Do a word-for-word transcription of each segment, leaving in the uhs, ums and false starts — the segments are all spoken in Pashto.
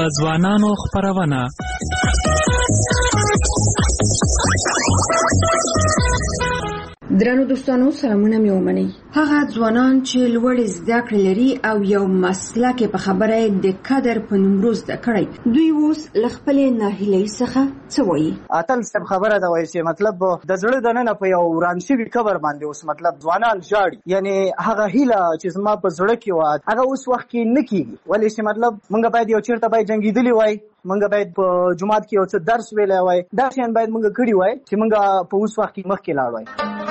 ځوانانو خپرونه. درنو دوستانو، سلامونه مې ومنئ. هغه ځوانان چې لوړ زده کړې لري او یو مسلک په خبره د قدر په نوم زده کړی، دوی اوس له خپلې ناهیلۍ څخه څه وایي؟ اتل صاحب خبره ده وایي چې مطلب د زړه دننه په یو وران شوي قبر باندې اوس مطلب ځوانان ژاړي. یعنی هغه هیله چې زما په زړه کې وه هغه اوس وخت کې نه کېږي. ولې چې مطلب موږ باید یو چېرته باید جنګېدلي وای، موږ باید په جومات کې یو څه درس ویلی وای، دا شیان باید موږ کړي وای چې موږ په اوس وخت کې مخکې لاړ وای.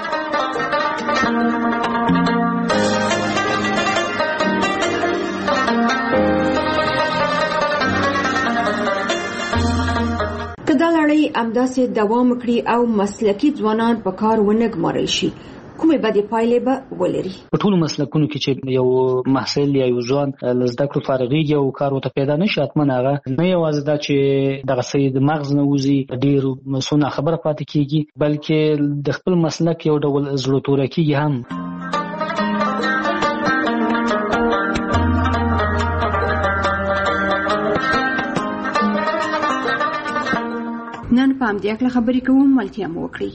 که دا لړۍ همداسې دوام وکړي او مسلکي ځوانان په کار ونه ګمارل شي، کومې بدې پایلې به ولري؟ په ټولو مسلکونو کې چې یو محصل یا یو ځوان له زده کړو فارغېږي او کار ورته پیدا نه شي، حتما هغه نه یوازې دا چې دغه څه د مغز نه وځي ډېر څه ناخبره پاتې کېږي، بلکې د خپل مسلک یو ډول زړه توره کېږي هم. نن په همدې هکله خبرې کوو، ملتیا مو وکړئ.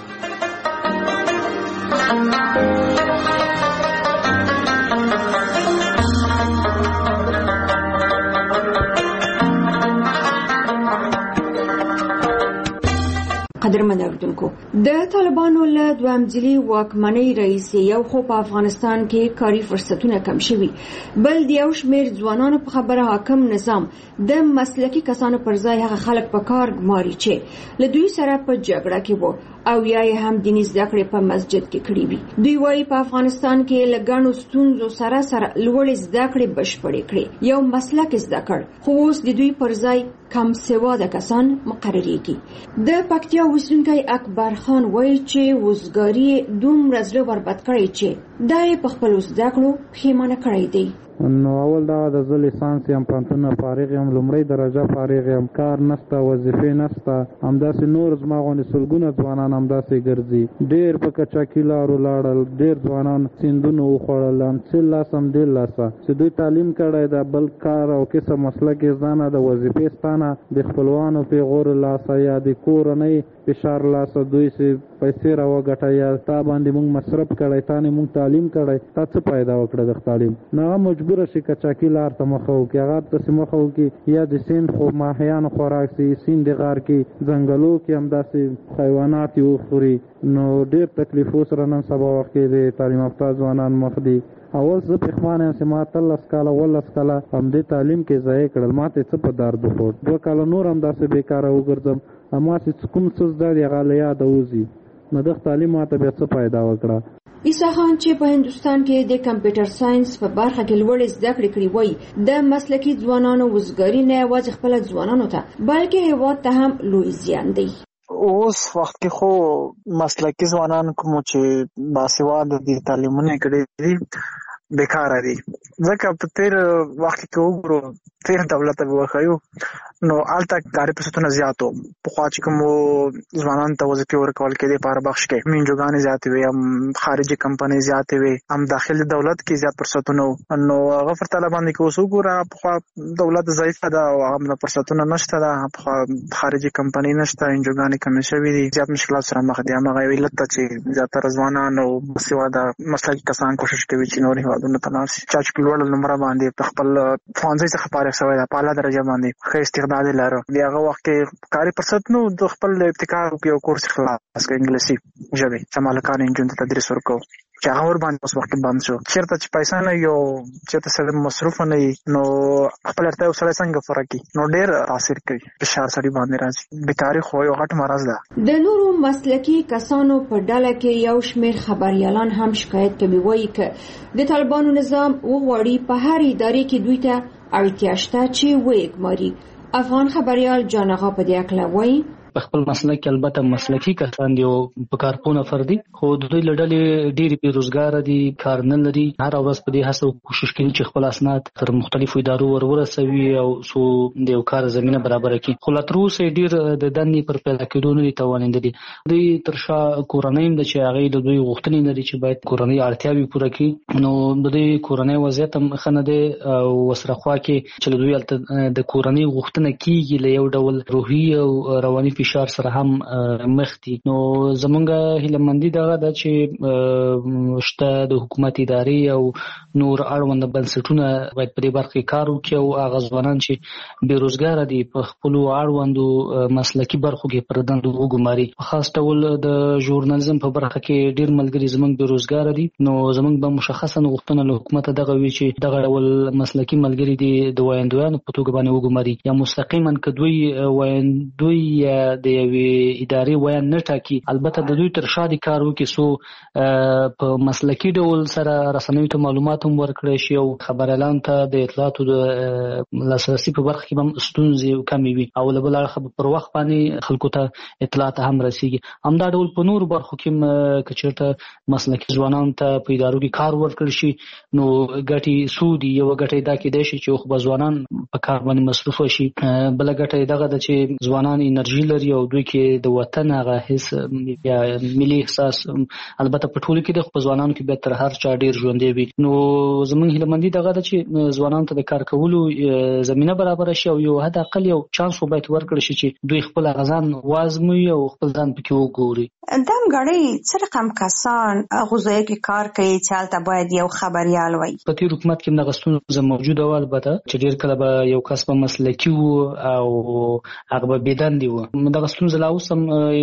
قدرمن اوریدونکو، د طالبانو له دویم ځلي واکمنۍ راهیسې یو خو په افغانستان کې کاري فرصتونه کم شوي، بل د یو شمېر ځوانانو په خبره حاکم نظام د مسلکي کسانو پر ځای هغه خلک په کار ګماري چې له دوی سره په جګړه کې وو او یا یې هم دیني زده کړې په مسجد کې کړې وي. دوی وایي په افغانستان کې له ګڼو ستونزو سره سره لوړې زده کړې بشپړې کړې، یو مسلک زده کړ، خو اوس د دوی پر ځای کم سواده کسان مقرریږي. د پکتیا اوسیدونکی اکبر خان وایي چې وزګاري دومره زړه وربد کړی چې دا یې په خپلو زده کړو پښیمانه کړی دی. نو اول دا د زه لیسانس یم، پوهنتون فارغ یم، لومړۍ درجه فارغ یم، کار نشته، وظیفې نشته، همداسې نور زما غوندې سلګونه ځوانان همداسې ګرځي. ډېر په کچاکي لارو لاړل، ډېر ځوانان سیندونه وخوړل، څه لاس هم ډېر لاسه چې دوی تعلیم کړی ده، بل کار او کسب مسلک یې زده نه، د وظیفې ستانه د خپلوانو پیغور لاسه یا د کورنۍ فشار لاسه دوی چې پیسې راوګټه یا تا باندې موږ مصرف کړی، تا نه موږ تعلیم کړی، تا څه پیدا وکړه د تعلیم؟ نو هغه مجبوره شي کچاکي لار ته مخه وکړي، هغه پسې مخه وکړي، یا د سیند خو ماهیانو خوراک سي، سیند غار کې ځنګلو کې همداسې حیوانات یې وخوري. نو ډېر تکلیفو سره نن سبا وخت کې د تعلیم یافته ځوانان مخ دي. اول زه پښېمانه یم چې ما اتلس کاله اوولس کاله همدې تعلیم کې ضایع کړل، ما ته څه په درد وخوړ، دوه کاله نور همداسې بېکاره وګرځم، اما چې کوم څه زده دي هغه له یاده وځي، نو دغه تعلیم ما ته بیا څه پیدا وکړه. عیسی خان چې په هندوستان کې د کمپیوټر ساينس په برخه کې لوړې زده کړې کړې وایي د مسلکي ځوانانو وزګاري نه یوازې خپل ځوانانو ته بلکې هیواد ته هم لوی زیان دی. اوس وخت کې خو مسلکي ځوانان کوم چې باسواده دي، تعلیمونه کړي دي، بیکاره دي. ځکه په تیر وخت کې وګورو تیر دولت به وخایو نو آلته کاري فرصتونه زیات وو. پخوا چې کوم ځوانانو ته وظیفې ورکول کېدې په هر بخش کې، منجوګانې زیاتې وې، هم خارجي کمپنۍ زیاتې وې، هم داخلي دولت کې زیات فرصتونه وو. نو هغه پرتله باندې که اوس وګوره پخوا دولت ضعیفه ده او هغه فرصتونه نشته ده، پخوا خارجي کمپنۍ نشته، منجوګانې کمې شوې دي، زیات مشکلات سره مخ دي. هماغه یو علت ده چې زیاتره ځوانان او باسواده مسلکي کسان کوشش کوي چې نور هېوادونو ته لاړ شي. چا چې لوړ نمره باندې په خپل ښوونځي څخه فارغ شوی ده، په اعلی درجه باندې ښه استعداد یې لرو، د هغه وخت کې کاري فرصت نو د خپل ابتکار یو کورس خلاص کړ انګلیسي ژبې چې مالکان انجن ته تدریس ورکو چې هغه ور باندې اوس وخت بند شو. چېرته چې پیسې نه یو چېرته سړی مصروف نه وي نو خپل اړتیا سره څنګه پوره کړي، نو ډېر تاثیر کوي، فشار سړي باندې راځي. بیکاري خو یو غټ مرض ده. د نورو مسلکي کسانو په ډله کې یو شمېر خبریالان هم شکایت کوي، وایي چې د طالبانو نظام وغواړي په هر ادارې کې دوی ته اړتیا شته چې ویګماري. افغان خبریال جان آغا په دې اړه وایي په خپل مسلک البته مسلکی کسان دي او په کارپونه فردي خو د دوی لړلې ډېری بیروزګار دي کار نه لري هر ورځ په دې هڅه کوشش کوي چې خپل اسناد تر مختلفو ادارو ورورسوي او سو د یو کار زمينه برابر کړي خو لا تر اوسه ډېر د دندې پر پیدا کېدو نه دي توانېدلي دوی تر شا کورنۍ د چې هغه د دوی غوښتنې لري چې باید کورنۍ اړتیاوې پوره کړي نو د دوی کورنۍ وضعیت هم ښه نه دی او وسره خوا کې چې دوی د کورنۍ غوښتنه کیږي له یو ډول روحي او رواني فشار سره هم مخ دي نو زمونږ هیلهمندي دغه ده چې شته د حکومت ادارې او نور اړوند بنسټونه باید په دې برخه کې کار وکړي او هغه ځوانان چې بیروزګار دي په خپل اړوندو مسلکي برخو کې پر دندو وګماري په خاص ډول د ژورنالیزم په برخه کې ډیر ملګري زمونږ بیروزګار دي نو زمونږ به مشخصا غوښتنه له حکومت دغه وی چې دغه ډول مسلکي ملګري دي د وایندویانو په توګه باندې وګماري یا مستقیما کدوی وایندوی یا د یوې ادارې وایند نه ټاکي البته د دوی تر شا دي کار وکړي سو په مسلکي ډول سره رسنیو ته معلومات هم ورکړي شي او خبريالان ته د اطلاعاتو د لاسرسي په برخه کې هم ستونزې کمې وي او له بل اړخه پر وخت باندې خلکو ته اطلاعات هم رسیږي همدا ډول په نور برخو کې کچرته مسلکي ځوانان ته په ادارو کې کار ورکړي شي نو ګټي سودي یو ګټي دا کې دی چې خو ځوانان په کار باندې مصروف شي بل ګټي دغه د چې ځوانان انرژي لري او دوی کې د وطن هغه حس یا ملي احساس البته په ټولو کې د خپل ځوانانو کې به تر هر چا ډیر ژوندې وي نو زمونږ هیلهمندي دغه د چې ځوانانو ته د کار کولو زمينه برابر شي او یو حد اقل یو چانس وبایت ورکړي شي چې دوی خپل غزان وازموي او خپل ځان پکې وګوري دم غړي څه رقم کسان غوځي کې کار کوي چې حالت باید یو خبريال وي په تیر حکومت کې د غستون موجوده و البته چې ډیر کله به یو کس په مسلکی وو او هغه به بدن دی وو د غستون زلا اوسم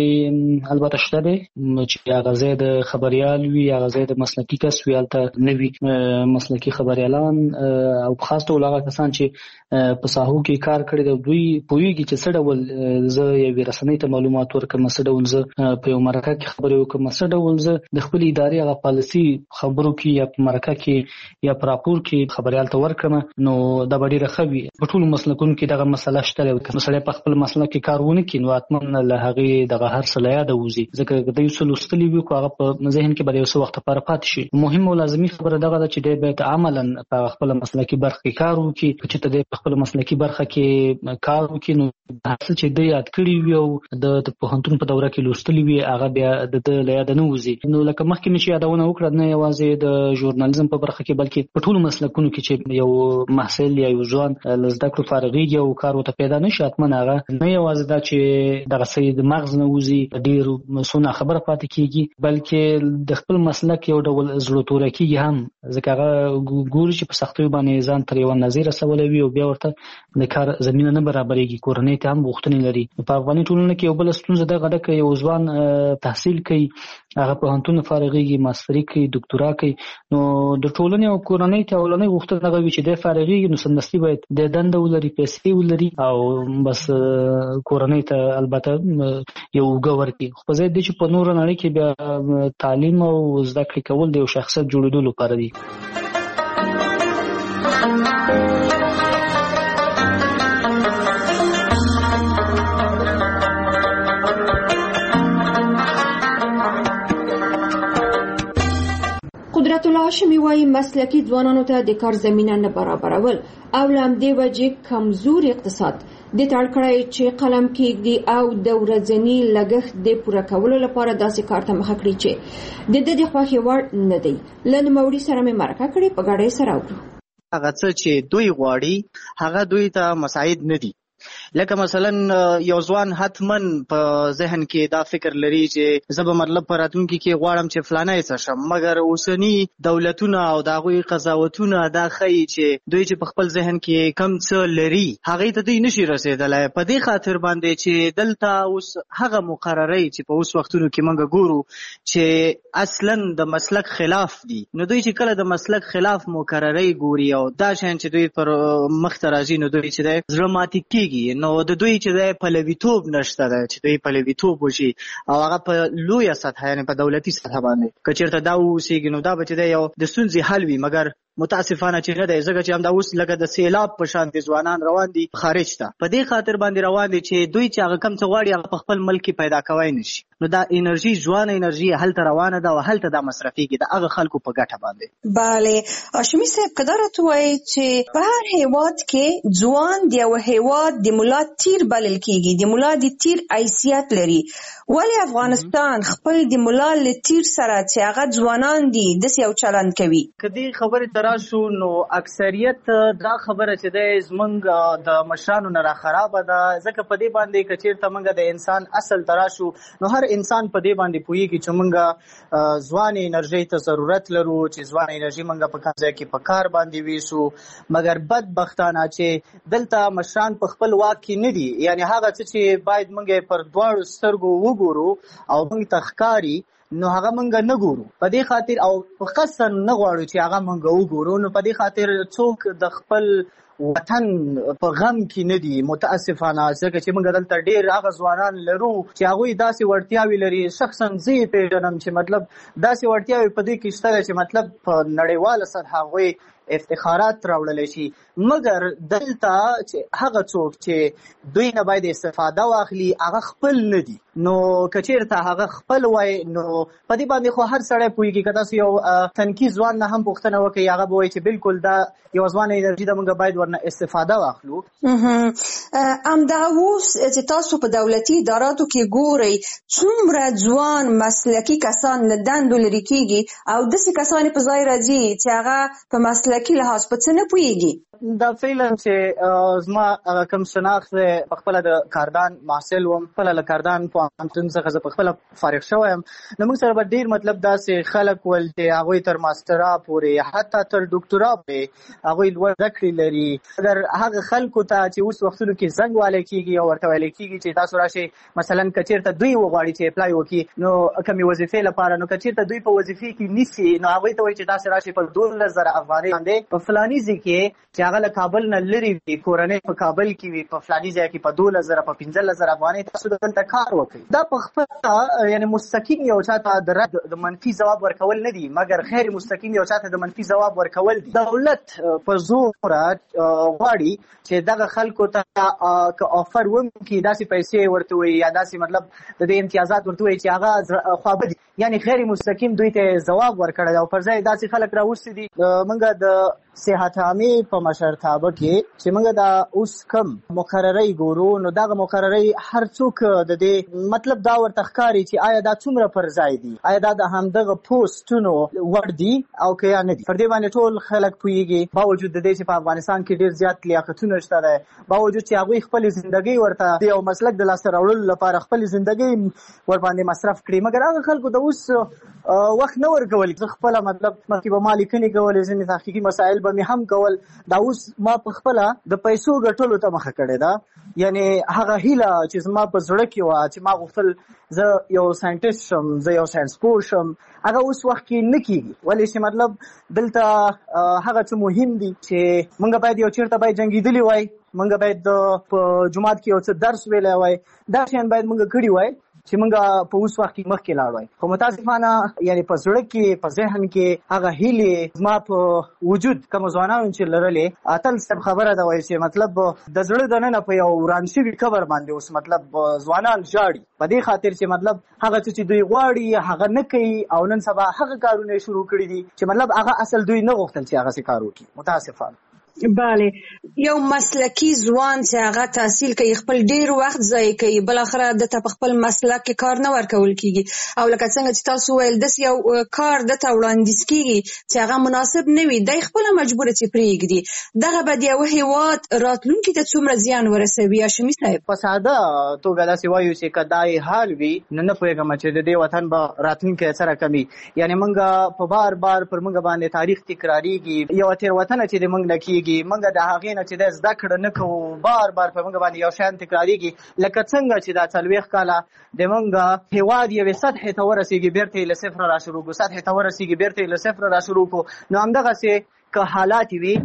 البته شته دی چې هغه زید خبريال وي هغه زید مسلکی کس وي البته نوي مسلکی خبريالان او خاص ټول هغه کسان چې په ساحو کې کار کړی دی دوی پوهیږي چې څه ډول زه یو رسنۍ ته معلومات ورکوم څه ډول زه په مرکه کې خبرې وکم څه ډول زه د خپل ادارې هغه پالیسي خبرو کې یا په مرکه کې یا په راپور کې خبريال ته ورکم نو دا ډیره خوي په ټول مسلکونو کې دغه مسله شته چې مسله په خپل مسلک کې کارونه کوي نو اتمن له هغه دغه هر څه لا یاد وځي ځکه د یو څه لوستلی وي خو هغه په ذهن کې به یو څه وخت لپاره پاتې شي مهم او لازمي خبره دغه ده چې د بیت عملاً په خپل مسلکي برخه کې کار وکړي چې د خپل مسلکي برخه کې کار وکړي نو هڅه چې د یاد کړی وي او د پوهنتون په دوره کې لوستلی وي هغه بیا د لا یاد نه وځي نو لکه مخکې مې یادونه وکړه نه یوازې د ژورنالیزم په برخه کې بلکې په ټولو مسلکونو کې چې یو محصل یا یو ځوان لزده کړو فارغيږي او کار وته پیدا نشي اتمن هغه نه یوازې دا چې دغه سید مغز نه وځي ډیر مسونه خبره پاتې کیږي بلکې د خپل مسلک یو ډول زړه تور کیږي هم ځکه هغه ګوري چې په سختۍ باندې ځان تر یو نظیر سوالوي او بیا ورته د کار زمينه نه برابرېږي کورنۍ ته هم غوښتنې لري په افغاني ټولنه کې یو بل ستونزه ده غډه کې یو ځوان تحصیل کوي هغه په هنتون فارغيږي ماستری کوي ډاکټورا کوي نو د ټولنې او کورنۍ ته ولنې غوښتنه غوي چې د فارغيږي نو سمدستي باید د دند ولري پیسې ولري او بس کورنۍ ته البته یو غور کوي خو زه د چې په نور نه کې بیا تعلیم او زده کړې کول د یو شخصیت جوړېدو لپاره دي قدرت الله هاشمي وايي مسلکي ځوانانو ته د کار زمينه نه برابرول او لام دی وجې کمزوري اقتصاد د تړکړای چې قلم کېږي او د ورځنی لګښت د پوره کولو لپاره داسې کار ته مخه کړی چې د دې د خوښي وړ نه دی لن موري سره مې مرکه کړې په غاړې سره وکړو هغه څه چې دوی غواړي هغه دوی ته مساعد نه دي لکه مثلا یو ځوان حتمن په ذهن کې دا فکر لري چې زه به مطلب په راتلونکي کې غواړم چې فلانه څه شم مګر اوسنی دولتونه او د هغوی قضاوتونه دا ښیي چې دوی چې په خپل ذهن کې کم څه لري هغې ته دوی نشي رسېدلی په دې خاطر باندې چې دلته اوس هغه مقررۍ چې په اوس وختونو کې موږ ګورو چې اصلا د مسلک خلاف دي نو دوی چې کله د مسلک خلاف مقررۍ ګوري او دا شیان چې دوی پر مخ ته راځي نو دوی چې دی زړه ماتې کېږي نو د دوی چې دی پلویتوب نشته دی چې دوی پلویتوب وشي او هغه په لویه سطحه یعنې په دولتي سطحه باندې که چېرته دا واوسېږي نو دا به چې دی یو د ستونزې حل وي مګر متاسفانه چې نه دی، ځکه چې همدا اوس لکه د سیلاب په شان دي ځوانان روان دي خارج ته، په دې خاطر باندې روان دي چې دوی چې هغه کم څه غواړي هغه په خپل ملک کې پیدا کوی نشي. نو دا انرژي ځوانه انرژي هلته روانه ده او هلته دا مصرفيږي د هغه خلکو په ګټه باندې. bale هاشمي صاحب قدرت وایي چې په هر هیواد کې ځوان دی او هیواد د مولا تیر بلل کیږي، د مولا د تیر حیثیت لري. ولی افغانستان خپل د مولا له تیر سره چې هغه ځوانان دي د یو چلند کوي؟ کدی خبره تراشو نو اکثریت دا خبره چې د زمنګ د مشرانو نه را خراب ده، ځکه په دې باندې کچیر ته منګه د انسان اصل تراشو نو هر انسان په دې باندې پوهیږي چې منګه ځوان انرژي ته ضرورت لرو، چې ځوان انرژي منګه په کوم ځای کې په کار باندې ویسو. مګر بدبختانه چې دلته مشران په خپل واک کې نه دي، یعنی هغه چې باید منګه پر دواړو سترګو وګورو او موږ تخکاری نو هغه مونږ نه ګورو. په دې خاطر او قسم نه غواړو چې هغه مونږ وګورو، نو په دې خاطر څوک د خپل وطن په غم کې نه دي متاسفانه، ځکه چې موږ دلته ډېر هغه ځوانان لرو چې هغوی داسې وړتیاوې لري. شخصا زه یې پیژنم چې مطلب داسې وړتیاوې په دې کې شته چې مطلب په نړیواله سطح هغوی افتخارات راوړلی شي. مګر دلته چې هغه څوک چې دوی نه باید استفاده واخلي هغه خپل نه دي، نو کچیرته هغه خپل وای نو په دې باندې خو هر سړی پوهېږي که تاسو یو تنکي ځوان نه هم پوښتنه وکړئ هغه به وایي چې بالکل دا یو ځوانه انرژي ده، موږ باید ورنه استفاده واخلو. همدغه اوس چې تاسو په دولتي اداراتو کې ګورئ څومره ځوان مسلکي کسان له دندو لرې کېږي او داسې کسان په ځای راځي چې هغه په مسلکي لحاظ په څه نه پوهېږي. دا فعلا چې زما کوم شناخت په خپل د کاردان محصل وم، خپل له کاردان پوهنتون څخه زه په خپل فارغ شوم، نو موږ سره به ډېر مطلب داسې خلک ول چې هغوی تر ماسترا پورې حتی تر ډاکټرا پورې هغوی لوړ زده کړې لري. اگر هغه خلکو ته چې اوس وختونو کې زنګ والی کېږي او ورته ویلی کېږي چې تاسو راشئ مثلا که چېرته دوی وغواړي چې اپلای وکړي نو کومې وظیفې لپاره، نو که چېرته دوی په وظیفې کې نیسي نو هغوی ته وایي چې تاسې راشئ په دولس زره افغانۍ باندې په فلاني ځای کې چې هغه له کابل نه لرې وي، کورنۍ په کابل کې وي، په فلاني ځای کې په دولس زره په پنځلس زره افغانۍ تاسو دلته کار وکړئ. دا په خپله یعنې مستقیم یو چا ته د رد د منفي ځواب ورکول نه دي، مګر خیر مستقیم یو چا ته د منفي ځواب ورکول دي. دولت په زوره غواړي چې دغه خلکو ته که آفر وکړي داسې پیسې ورته وایي یا داسې مطلب د دې امتیازات ورته وایي چې هغه خوابه دي، یعنې خیر مستقیم دوی ته ځواب ورکړی او پر ځای داسې خلک راوستي دي. موږ د صحت عامې په مشرتابه کې چې موږ دا اوس کم مقررۍ ګورو نو دغه مقررۍ هر څوک د دې مطلب دا ورته ښکاري چې آیا دا څومره پر ځای دي، آیا دا د همدغه پوسټونو وړ دي او که یا نه دي. پر دې باندې ټول خلک پوهېږي، باوجود د دې چې په افغانستان کې ډېر زیات لیاقتونه شته دی، باوجود چې هغوی خپلې زندګۍ ورته د یو مسلک د لاسته راوړلو لپاره خپلې زندګۍ ور باندې مصرف کړي، مګر هغه خلکو د اوس وخت نه ورکول. زه خپله مطلب مخکې به ما لیکنې کولې، ځینې تحقیقي مسایل به مې هم کول، دا اوس ما په خپله د پیسو ګټلو ته مخه کړې ده. یعنې هغه هیله چې زما په زړه کې وه چې ما غوښتل زه یو ساینټیسټ شم، زه یو ساینسپوه شم، هغه اوس وخت کې نه کېږي. ولې چې مطلب دلته هغه څه مهم دي چې موږ باید یو چېرته باید جنګېدلي وای، موږ باید په جومات کې یو څه درس ویلی وای، دا شیان باید موږ کړي وای چې موږ په اوس وخت کې مخکې لاړ وای. خو متاسفانه یعنې په زړه کې په ذهن کې هغه هیلې زما په وجود کومو ځوانانو چې لرلې، اتل صاحب خبره ده وایي چې مطلب د زړه دننه په یو وران شوي قبر باندې اوس مطلب ځوانان ژاړي په دې خاطر چې مطلب هغه څه چې دوی غواړي هغه نه کوي او نن سبا هغه کارونه شروع کړي دي چې مطلب هغه اصل دوی نه غوښتل چې هغه څه کار وکړي. متاسفانه بله یو مسلکی ځوان چې هغه تحصیل کوي خپل ډیر وخت ضایع کوي، بل اخره دته په خپل مسلک کې کار نه ورکول کیږي او لکه څنګه چې تاسو ویل داس یو کار دته وړاندیز کیږي چې هغه مناسب نه وي، دای خپل مجبور چې پریږدي. دغه به یو هیواد راتلونکي ته څومره زیان ورسوي؟ هاشمي صاحب په ساده توګه داسې وایو چې کدای حال وي نه نه پوهېږم چې د دې وطن به راتلونکی سره کمی، یعنی موږ په بار بار پر موږ باندې تاریخ تکراریږي، یو تېروتنه چې د موږ نه کیږي موږ د هغې نه چې د زده کړه نه کوو، بار بار په موږ باندې یو شیان تکراریږي، لکه څنګه چې دا څلوېښت کاله د موږ هېواد یوې سطحې ته ورسېږي، بېرته یې له صفره را شروع کړو، سطحې ته ورسېږي بېرته یې له صفره را شروع کړو. نو همدغسې که حالات وي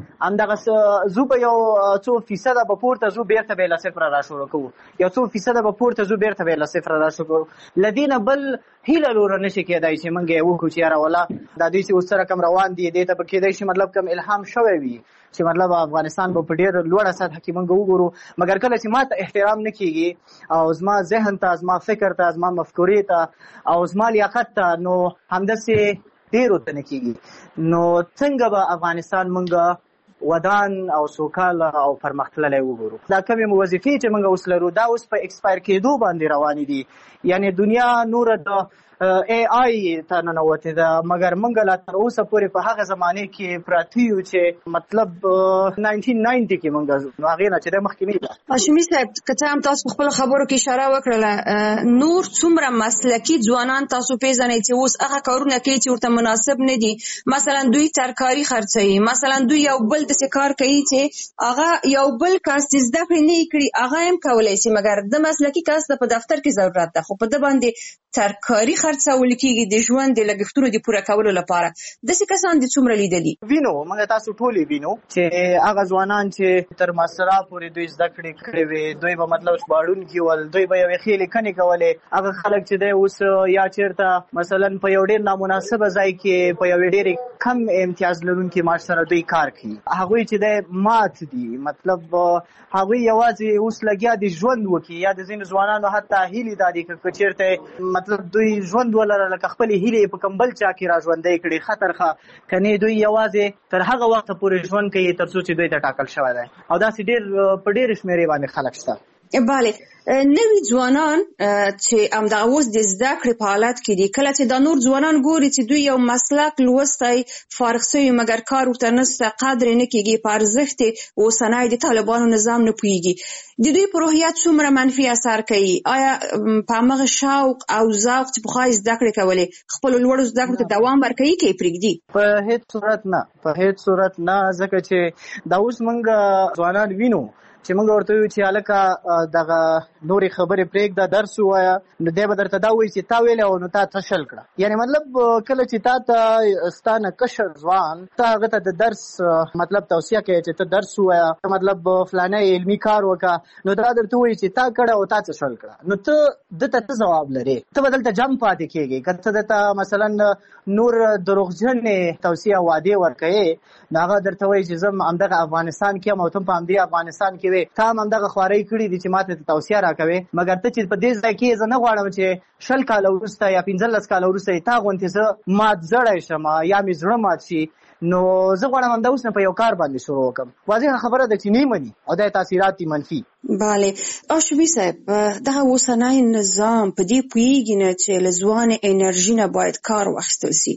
همدغه زو به یو څو فیصده به پورته زو بیرته به له صفره راشروع کوو یو څو فیصده به پورته زو بیرته به له صفره راشروع کوو له دې نه بل هیله لوره نشي کېدای چې موږ یې وکړو چې یاره والله دا دوی چې اوس سره کم روان دي دې ته به کېدای شي مطلب کم الهام شوی وي چې مطلب افغانستان به په ډېر لوړه سطح کې موږ وګورو مګر کله چې ما ته احترام نه کېږي او زما ذهن ته زما فکر ته زما مفکورې ته او زما لیاقت ته نو همداسې ډېرو ته نه کېږي نو څنګه به افغانستان موږ ودان او سوکاله او پرمختللی وګورو دا کومې وظیفې چې موږ اوس لرو دا اوس په ایکسپایر کېدو باندې روانې دي یعنی دنیا نوره د ای آی ته ننوتې ده مګر موږ لا تر اوسه پورې په هغه زمانې کې پراته یو چې مطلب نایټین ناینټي کې موږ هغې نه چې دی مخکې نه ده. هاشمي صاحب که څه هم تاسو په خپلو خبرو کې اشاره وکړله نور څومره مسلکي ځوانان تاسو پیژنئ چې اوس هغه کارونه کوي چې ورته مناسب نه دي مثلا دوی ترکاري خرڅوي مثلا دوی یو بل داسې کار کوي چې هغه یو بل کس چې زده کړې نه یې کړي هغه هم کولی شي مګر د مسلکي کس د په دفتر کې ضرورت ده خو په ده باندې ترکاري خرڅول کېږي د ژوند د لګښتونو د پوره کولو لپاره داسې کسان دي څومره لیدلي وینو موږ تاسو ټولې وینو چې هغه ځوانان چې تر ماسټرا پورې دوی زده کړې کړې وې دوی به مطلب ژباړونکي ول دوی به یوې ښې لیکنې کولې هغه خلک چې دی اوس یا چېرته مثلا په یو ډېر نامناسبه ځای کې په یوې ډېرې کم امتیاز لرونکي معاش سره دوی کار کوي هغوی چې دی مات دي مطلب هغوی یوازې اوس لګیا دي ژوند وکړي یا د ځینو ځوانانو حتی هیلې دا دي که چېرته مطلب دوی ژوند ولره لکه خپلې هیلې په کوم بل چا کې را ژوندی کړي خطر ښه که نه دوی یوازې تر هغه وخته پورې ژوند کوي تر څو چې دوی ته ټاکل شوی دی او داسې ډېر په ډېرې شمېرې باندې خلک شته. بله نوي ځوانان چې همدغه اوس د زده کړې په حالت کې دي کله چې دا نور ځوانان ګوري چې دوی یو مسلک لوستی فارغ شوي مګر کار ورته نشته قدر یې نه کېږي په ارزښت اوسنی د طالبانو نظام نه پوهېږي د دوی په روحیات څومره منفي اثر کوي آیا په همغه شوق او ذوق چې پخوا یې زده کړې کولې خپلو لوړو زده کړو ته دوام ورکوي که یې پرېږدي؟ په هېڅ صورت نه په هېڅ صورت نه ځکه چې دا اوس موږ ځوانان وینو چې موږ ورته ویو چې هلکه دغه نورې خبرې پرېږده درس ووایه نو دی به درته دا وایي چې تا ویلی او نو تا څه شل کړه یعنې مطلب کله چې تا ته ستا نه کشر ځوان ته هغه ته د درس مطلب توصیه کوي چې ته درس ووایه مطلب فلانی علمي کار وکړه نو دا درته وایي چې تا کړه او تا څه شل کړه نو ته دته څه ځواب لرې ته به دلته جنګ پاتې کېږي که ته دته مثلا نور دروغجنې توصیه وعدې ورکوې نو هغه درته وایي چې زه همدغه افغانستان کې یم او ته په همدې افغانستان کې وې تا هم همدغه خوارۍ کړي دي چې ما ته توصیه راکوې مګر ته چې په دې ځای کې زه نه غواړم چې شل کاله وروسته یا پنځلس کاله وروسته تا غوندې زه مات زړی شم یا مې زړه مات شي نو زه غواړم همدا اوس نه په یو کار باندې شروع وکړم واضحه خبره ده چې نه مني او د تاثیرات دي منفي. بله هاشمي صاحب دغه اوسنی نظام په دې پوهېږي نه چې له ځوانې انرژي نه باید کار واخیستل سي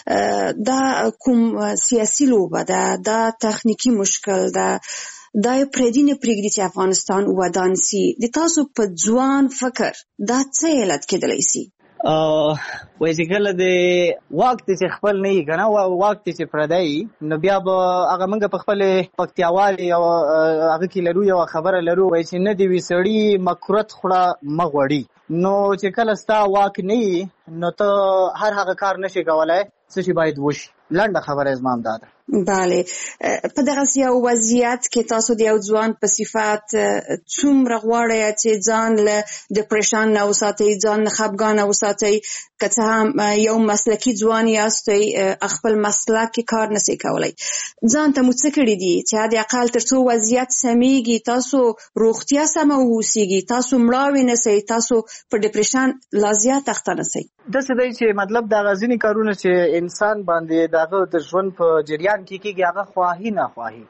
دا کوم سیاسي لوبه ده دا تخنیکي مشکل ده دا یې پردي نه پرېږدي چې افغانستان ودان سي د تاسو په ځوان فکر دا څه علت کېدلی سي؟ وایي چې کله د واک دی چې خپل نه وي که نه واک دی چې پردی نو بیا به هغه موږ په خپلې پکتیاوالې او هغه کې لرو یوه خبره لرو وایي چې نه دې وي سړي مکروت خوړه مه غوړي نو چې کله ستا واک نه وي نو ته هر هغه کار نشي کولی څه چې باید وشي لنډه خبره زما هم دا ده. بله په دغسې یو وضعیت کې تاسو د یو ځوان په صفت څومره غواړئ چې ځان له ډپریشن نه وساتئ ځان نه خفګانه وساتئ که څه هم یو مسلکي ځوان یاستئ خپل مسلک کې کار نسئ کولی ځان ته مو څه کړي دي چې حد اقل تر څو وضعیت سمیږي تاسو روغتیا سمه واوسیږي تاسو مړاوي نسئ تاسو په ډپریشن لا زیات اخته نسئ؟ داسې دی چې مطلب دغه ځینې کارونه چې انسان باندې دغه د ژوند په جریان کې کېږي هغه خواهي ناخواهي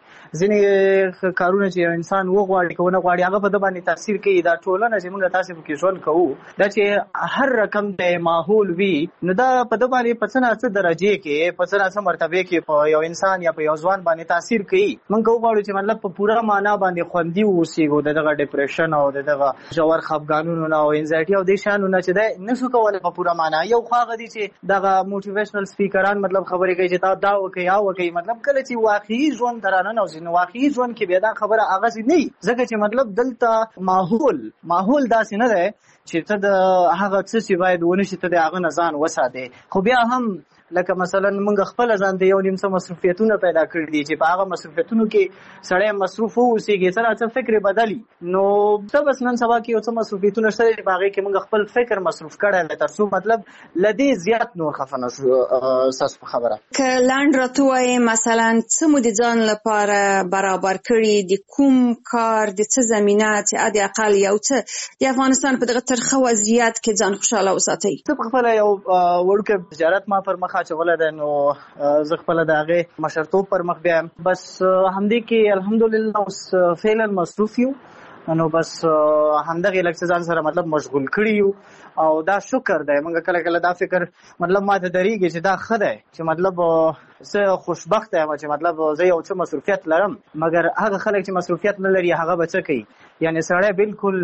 ځینې کارونه چې یو انسان وغواړي که ونه غواړي هغه په ده باندې تاثیر کوي دا ټولنه چې موږ تاسې پکې ژوند کوو دا چې هر رقم د ماحول وي نو دا په ده باندې په څه نه څه درجې کې په څه نه څه مرتبې کې په یو انسان یا په یو ځوان باندې تاثیر کوي موږ که وغواړو چې مطلب په پوره معنا باندې خوندي واوسېږو د دغه ډپریشن او د دغه ژور خفګانونو نه او انزایټي او دې شیانو نه چې دی نشو کولی په پوره معنا یو خو هغه دي چې دغه موټیویشنل سپیکران مطلب خبرې کوي چې تا دا وکړئ یا وکړئ مطلب کله چې واقعي ژوند ته راننوځي نو واقعي ژوند کې بیا دا خبره هغسې نه وي ځکه چې مطلب دلته ماحول ماحول داسې نه دی چې ته د هغه څه چې باید ونه شي ته د هغه نه ځان وساتې خو بیا هم لکه مثلا موږ خپل ځان ته یو نیم څه مصروفیتونه پیدا کړی دي چې په هغه مصروفیتونو کې سړی مصروف اوسېږي سره څه فکر بدلی نو څه بس نن سبا کې یو څه مصروفیتونه شته په هغه کې موږ خپل فکر مصروف کړی دی تر څو مطلب لدی زیات نور خفه نشو اساس خبره که لاند راته وایي مثلا څه مو د ځان لپاره برابر کړي د کوم کار د څه زمینه چې د اقل یو څه د افغانستان په دغه ترخه وضعیت کې ځان خوشاله وساتي ته په خپل یو وړوکی تجارت ما پر مخ اچولی دی نو زه خپله د هغې مشرتوب پر مخ بیایم بس همدې کې الحمدلله اوس فعلا مصروف یو نو بس همدغه لکه ځان سره مطلب مشغول کړی یو او دا شکر دی موږ کله کله دا فکر مطلب ماته درېږي چې دا ښه دی چې مطلب زه خوشبخت یم چې مطلب زه یو څه مصروفیت لرم مګر هغه خلک چې مصروفیت نه لري هغه به څه کوي یعنی سړی بالکل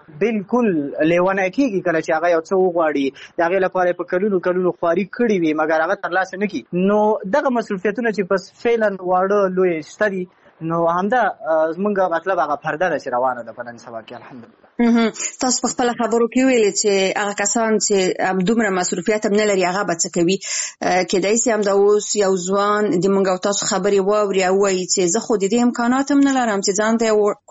بالکل لیونی کېږي کله چې هغه یو څه وغواړي د هغې لپاره په کلونو کلونو خواري کړي وي مګر هغه ترلاسه نه کړي نو دغه مصروفیتونه چې بس فعلا واړه لوی شته دي نو همدا زمونږ مطلب هغه پرده ده چې روانه ده په نن سبا کې الحمدلله تاسو په خپله خبرو کې ویلې چې هغه کسان چې دومره مصروفیت هم نه لري هغه به څه کوي کیدای شي همدا اوس یو ځوان د موږ او تاسو خبرې واوري او وایي چې زه خو د دې امکانات هم نه لرم چې ځان ته یو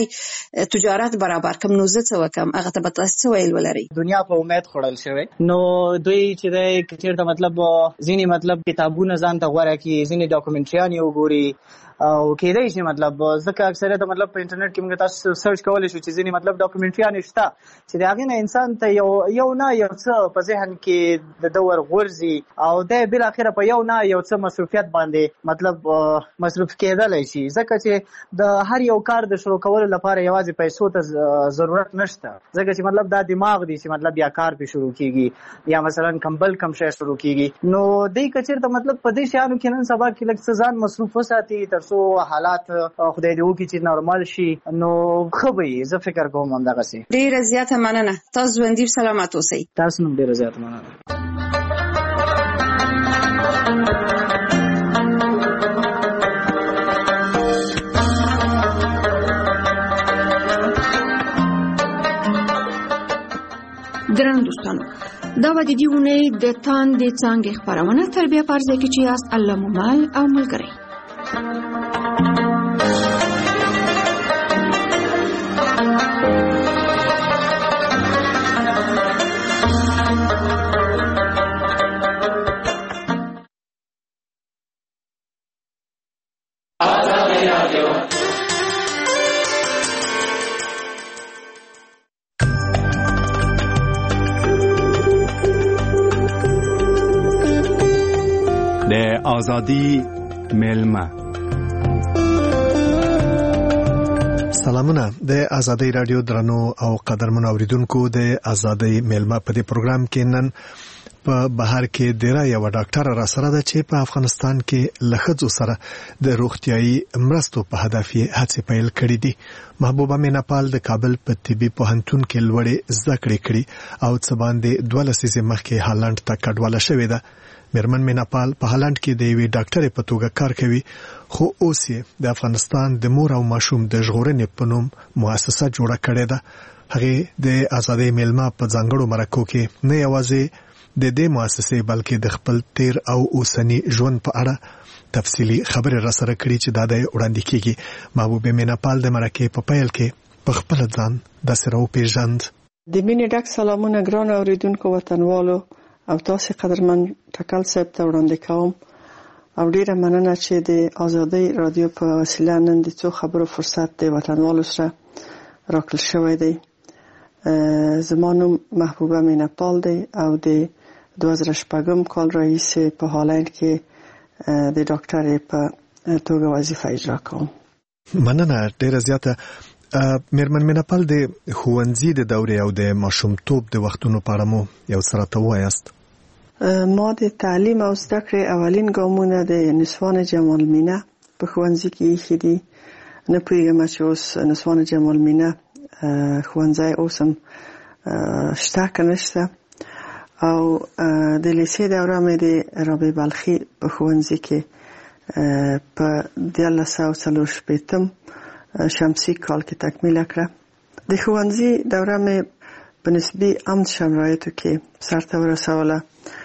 کوچنی تجارت برابر کړم نو زه څه وکړم هغه ته به تاسو څه ویل ولرئ دنیا په امید خوړل شوی نو دوی چې دی که چېرته مطلب ځینې مطلب کتابونه ځان ته غوره کړي ځینې ډاکومنټریانې وګوري او کېدای شي مطلب ځکه اکثریت مطلب په انټرنیټ کې موږ تاسو سرچ کولی شو چې ځینې مطلب ډاکومنټریانې شته چې د هغې نه انسان ته یو یو نه یو څه په ذهن کې د ده ورغورځي او دی بالاخره په یو نه یو څه مصروفیت باندې مطلب مصروف کېدلی شي ځکه چې د هر یو کار د شروع کولو لپاره یوازې پیسو ته ضرورت نشته ځکه چې مطلب دا دماغ دی چې مطلب یا کار پې شروع کېږي یا مثلا کم بل کم شی شروع کېږي نو دی که چېرته مطلب په دې شیانو کې نن سبا کې لږ څه ځان مصروف وساتي تر څو حالات خدای دې وکړي چې نارمال شي نو ښه به وي زه فکر کوم همدغسې ډېره زیاته مننه تاسو ژوندي سلامت اوسئ تاسو هم ډېره زیاته مننه درنو دوستانو دا به د دې اونۍ د تاندې څانګې خپرونه تر بیا په ځای کې چې یاست الله مو مل او ملګری آزادی میلمه سلامونه د آزادی رادیو درنو او قدرمنو اوریدونکو د آزادی میلمه په دې پروګرام کې نن په بهر کې ډیره یو ډاکټر را سره ده چې په افغانستان کې لخصو سره د روغتيایي مرستو په هدف یې هڅې پیل کړې دي محبوبه میناپال د کابل په طبي پوهنتون کې لوړې زده کړې کړې او څه باندې دوه لسیزې مخکې هالند ته کډواله شوې ده میرمن میناپال په هالند کې د یوې ډاکټرې په توګه کار کوي خو اوس یې د افغانستان د مور او ماشوم د ژغورنې په نوم مؤسسه جوړه کړې ده هغه د آزادۍ میلمه په ځانګړو مرکو کې نه یوازې د دې مؤسسې بلکې د خپل تیر او اوسنی ژوند په اړه تفصیلی خبرې را سره کړې چې دا د وړاندې کیږي محبوبه میناپال د مرکې په پیل کې په خپل ځان د سره پیژند د مینې ډک سلامونه ګران اوریدونکو وطنوالو او تاسو قدرمن ټکل صاحب ته وړاندې کوم او ډیره مننه چې د آزادۍ رادیو په وسیله نن د څو خبرو فرصت د وطنوالو سره راکړل شوی دی زما نوم محبوبه میناپال دی او د دوه زره شپږم کال راهیسې په هالند کې د ډاکټرۍ په توګه وظیفه اجرا کوم مننه ډیره زیاته میرمن میناپال د ښوونځي د دورې او د ماشومتوب د وختونو په اړه مو یو څه راته ووایاست ما د تعلیم او زده کړې اولین ګامونه د نسوان جمال مینه په ښوونځي کې ایښي دي نه پوهېږم چې اوس نسوان جمال مینه ښوونځی اوس هم شته که نشته او د لیسې دوره مې د رابعې بلخي په ښوونځي کې په دیارلس سوه څلور شپېتم شمسي کال کې تکمیله کړه د ښوونځي دوره مې په نسبي امن شرایطو کې سرته ورسوله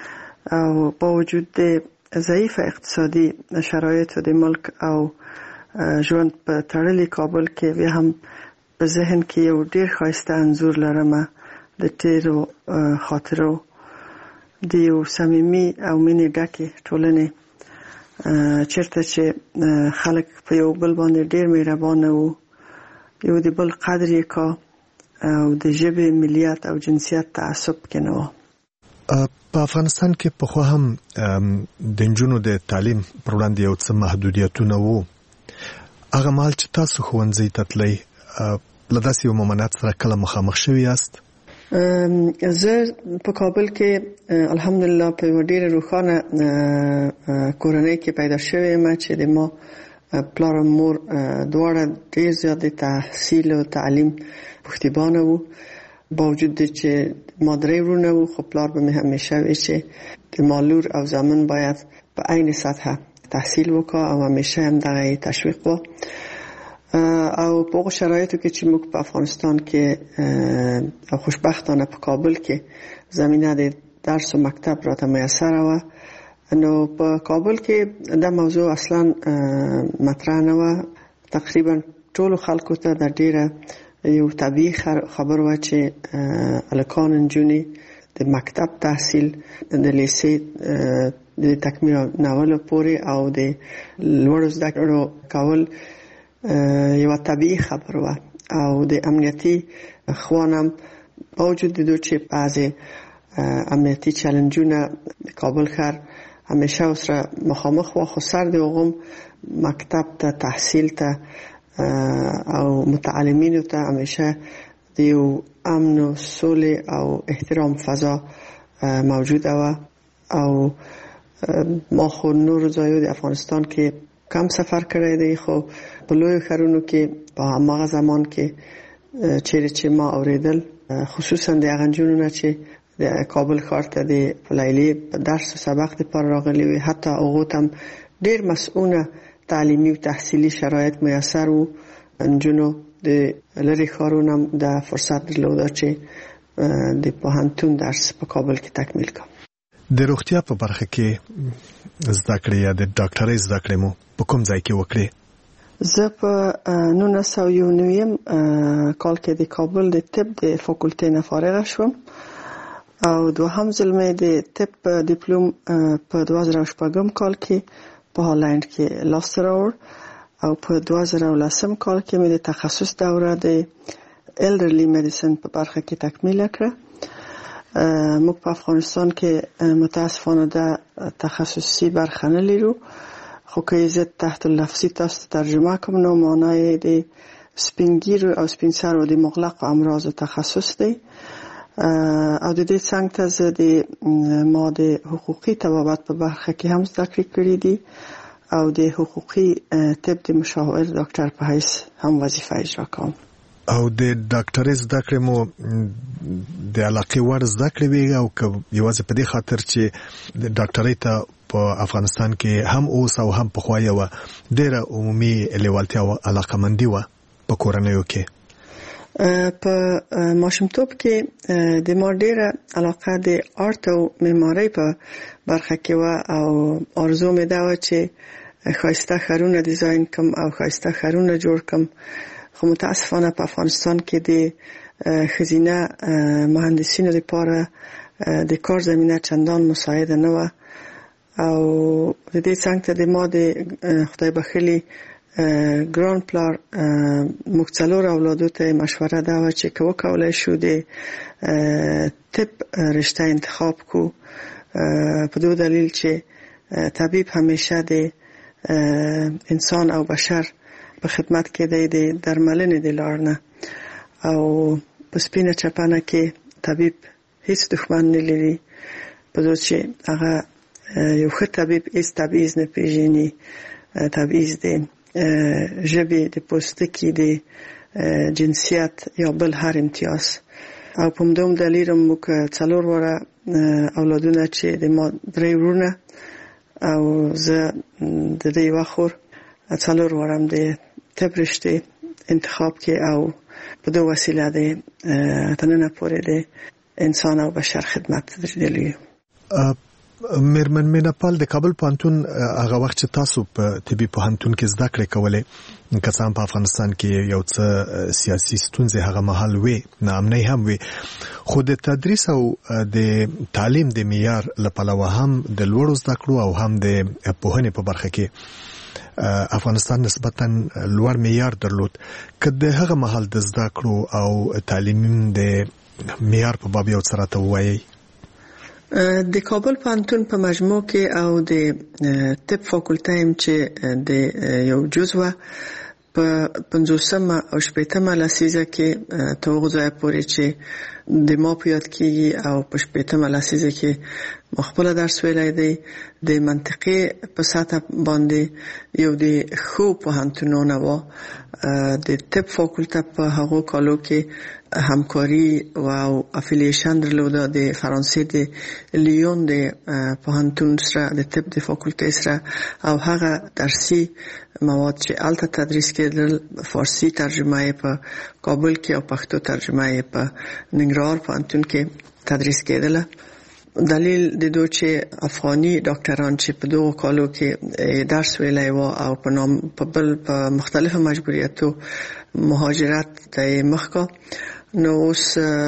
او با وجود د ضعیف اقتصادي شرایطو د ملک او ژوند په تړلي کابل کې بیا هم په ذهن کې یو ډیر ښایسته انځور لرم د تیرو خاطرو د یو صمیمي او مینې ډکې ټولنې چېرته چې خلک په یو بل باندې ډیر مهربانه وو، یو د بل قدر یې کا او د ژبې، ملیت او جنسیت تعصب کې نه و. په افغانستان کې په خو هم د نجونو د تعلیم پر وړاندې یو څه محدودیتونه وو. هغه مهال چې تاسو ښوونځي ته تلئ له داسې یو ممانعت سره کله مخامخ شوي یاست؟ زه په کابل کې الحمدلله په یوه ډېره روښانه کورنۍ کې پیدا شوې یم چې د ما پلار او مور دواړه ډېر زیات د تحصیل او تعلیم پشتیبانه وو. با وجود دی چې ما درې ورونه وو، خو پلار به مې همیشه وی چې د ما لور او زامن باید په عین سطحه تحصیل وکړي او همیشه هم دغه تشویق و. او په هغو شرایطو کې چې موږ په افغانستان کې او خوشبختانه په کابل کې زمینه د درس و مکتب راته میسره وه، نو په کابل کې دا موضوع اصلا مطرح نه وه. تقریبا ټولو خلکو ته د ډیره یو طبیعي خبر و چې هلکان نجونې د مکتب تحصیل د لیسې د تکمیلولو پورې او د لوړو زده کړو کول یو طبیعي خبر و. او د امنیتي خوانم با وجود دو چې بعضی امنیتي چلنجونه کابل ښار همیشه سره مخامخ و، خو سر د هغوم مکتب ته تحصیل ته او متعلمینو ته همیشه د یو امن و سولې او احترام فضا موجوده و. او ما خو نور ځایو د افغانستان کې کم سفر کړی دی، خو په لویو ښارونو کې په هماغه زمان کې چیرې چې ما اوریدل خصوصا د هغه نجونو نه چې د کابل ښار ته د لیلیې په درس و سبق دپاره راغلي وي، حتی هغو ته هم ډېر مسعونه تعلیمي و تحصیلي شرایط میسر وو. نجونو د لرې ښارونو هم د فرصت درلوده چې د پوهنتون درس په کابل کې تکمیل کړم. د روغتیا په برخه کې زده کړې یا د ډاکټرۍ زده کړې مو په کوم ځای کې وکړې؟ زه په نولس سوه یو نوي کال کې د کابل د طب د فاکولټې نه فارغه شوم او دوهم ځل مې د طب ډیپلوم په دوه زره شپږم کال کې په هالند کې لاسته راوړ او په دوه زره لسم کال کې مې د تخصص دوره د الډرلی میډیسن په برخه کې تکمیل کړه. موږ په افغانستان کې متاسفانه د تخصصي برخه نه لرو، خو که زه تحت اللفظي تاسو ترجمه کوم نو معنی د سپینګیرو او سپینسرو د مغلق امراض تخصص دی. او د دې څنګ ته زه د ما د حقوقي طبابت په برخه کې هم زده کړې کړې دي او د حقوقي طب د مشاور ډاکټر په حیث هم وظیفه اجرا کوم. او د ډاکټرۍ زده کړې مو د علاقې وړ زده کړې وي او که یوازې په دې خاطر چې د ډاکټرۍ ته په افغانستان کې هم اوس او هم پخوا یوه ډېره عمومي لیوالتیا او علاقه‌مندي وه په کورنیو کې؟ په ماشومتوب کې د ما ډېره علاقه د آرت او معمارۍ په برخه کې وه او آرزو مې دا وه چې ښایسته ښارونه ډیزاین کړم او ښایسته ښارونه جوړ کړم، خو متاسفانه په افغانستان کې د ښځینه مهندسینو لپاره د کار زمینه چندان مساعده نه وه. او د دې څنګ ته د ما د خدای بخښلي ګران پلار موږ څلور اولادو ته مشوره دا وه چې که وکولی شو د طب رشته انتخاب کو، په دو دلیل چې طبیب همیشه د انسان او بشر په خدمت کې دی د درملنې د لار نه، او په سپینه چپنه کې طبیب هیڅ دښمن نه لري، په دو چې هغه یو ښه طبیب هیڅ تبعیض نه پیژني، تبعیض د ژبې، د پوستکي، د جنسیت یا بل هر امتیاز. او په همدوم دلیل موږ څلور واره اولادونه چې د ما درې ورونه او زه د دې یوه خور څلور واره هم د طب رشتې انتخاب کې او په دو وسیله د تر ننه پورې د انسان او بشر خدمت درلودلی. میرمن میناپال د کابل پوهنتون هغه وخت چې تاسو په طبي پوهنتون کې زده کړې کولې کسان په افغانستان کې یو څه سیاسي ستونزې هغه مهال وې ناامنۍ هم وې خو د تدریس او د تعلیم د معیار له پلوه هم د لوړو زده کړو او هم د پوهنې په برخه کې افغانستان نسبتاً لوړ معیار درلود که د هغه مهال د زده کړو او تعلیم د معیار په باب یو څه راته ووایئ د کابل پوهنتون په مجموع کې او د طب فاکولټه هم چې د یو جزوه په پنځوسمه او شپږمه لسیزه کې تر هغه ځایه پورې چې د ما په یاد کېږي او په شپږمه لسیزه کې مخبله درس ویلی دی د منطقې په سطح باندې یو د ښو پوهنتونونه و د طب فاکولټه په هغو کالو کې همکاری و او افیلیشن درلوده د فرانسې د لیون د پوهنتون سره د طب د فاکولټې سره او هغه درسي مواد چې الته تدریس کېدل فارسی ترجمه یې په کابل کې او پښتو ترجمه یې په ننګرهار پوهنتون کې تدریس کېدله دلیل د دوی چې افغاني ډاکټران چې په دوه کالو کې درس ویلی و او په نام په بل په مختلفو مجبوریتو مهاجرت ته مخ کا نو اوس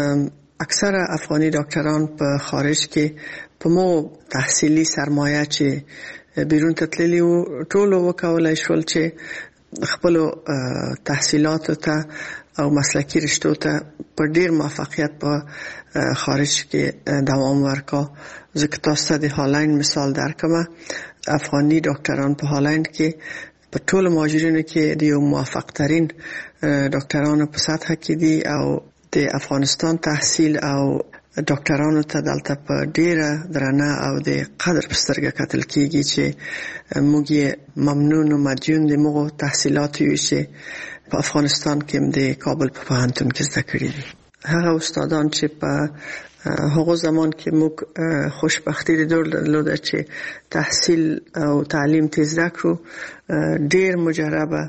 اکثره افغاني ډاکټران په خارج کې په مو تحصیلي سرمایه چې بیرون ته تللي وو ټول وکولای شول چې خپل تحصیلاتو ته او مسلکی رشتو ته په ډیر موفقیت په خارج کې دوام ورکا ځکه تاسو د هالند مثال درکمه افغاني ډاکټران په هالند کې په ټول مهاجرینو کې د یو موفق ترین ډاکټرانو په سطح کې دي او د افغانستان تحصیل او ډاکټرانو ته دلته په ډیره درنه او د قدر په سترګه کتل کیږي چې موږ یې ممنون او مدیون د موږ تحصیلات یو چې په افغانستان کې د کابل په پوهنتون کې زده کړي دي هغه استادان چې په هغه زمان کې موږ خوشبختی درلوده چې تحصیل او تعلیم ته زده کړو ډیر مجربه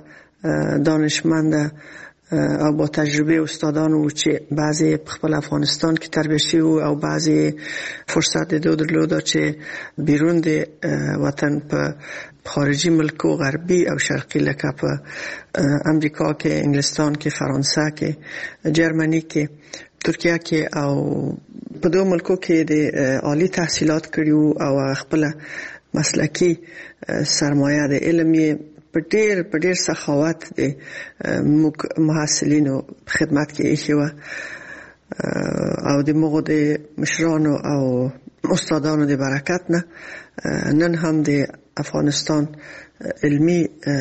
دانشمند او با تجربه استادان و چې بعضی په خپل افغانستان کې تربیه شوي او بعضی فرصت درلوده چې بیرون د وطن په خارجي ملکو غربي او شرقي لکه په امریکا کې انګلستان کې فرانسه کې جرمني کې ترکیه کې او په دوه ملکو کې د عالی تحصیلات کړیو او خپل مسلکی سرمایه د علم په ډېر په ډېر سخاوت د محصلینو خدمت کې ایښې وه او د مغو د مشرانو او استادانو د برکت نه نن هم د افغانستان علمی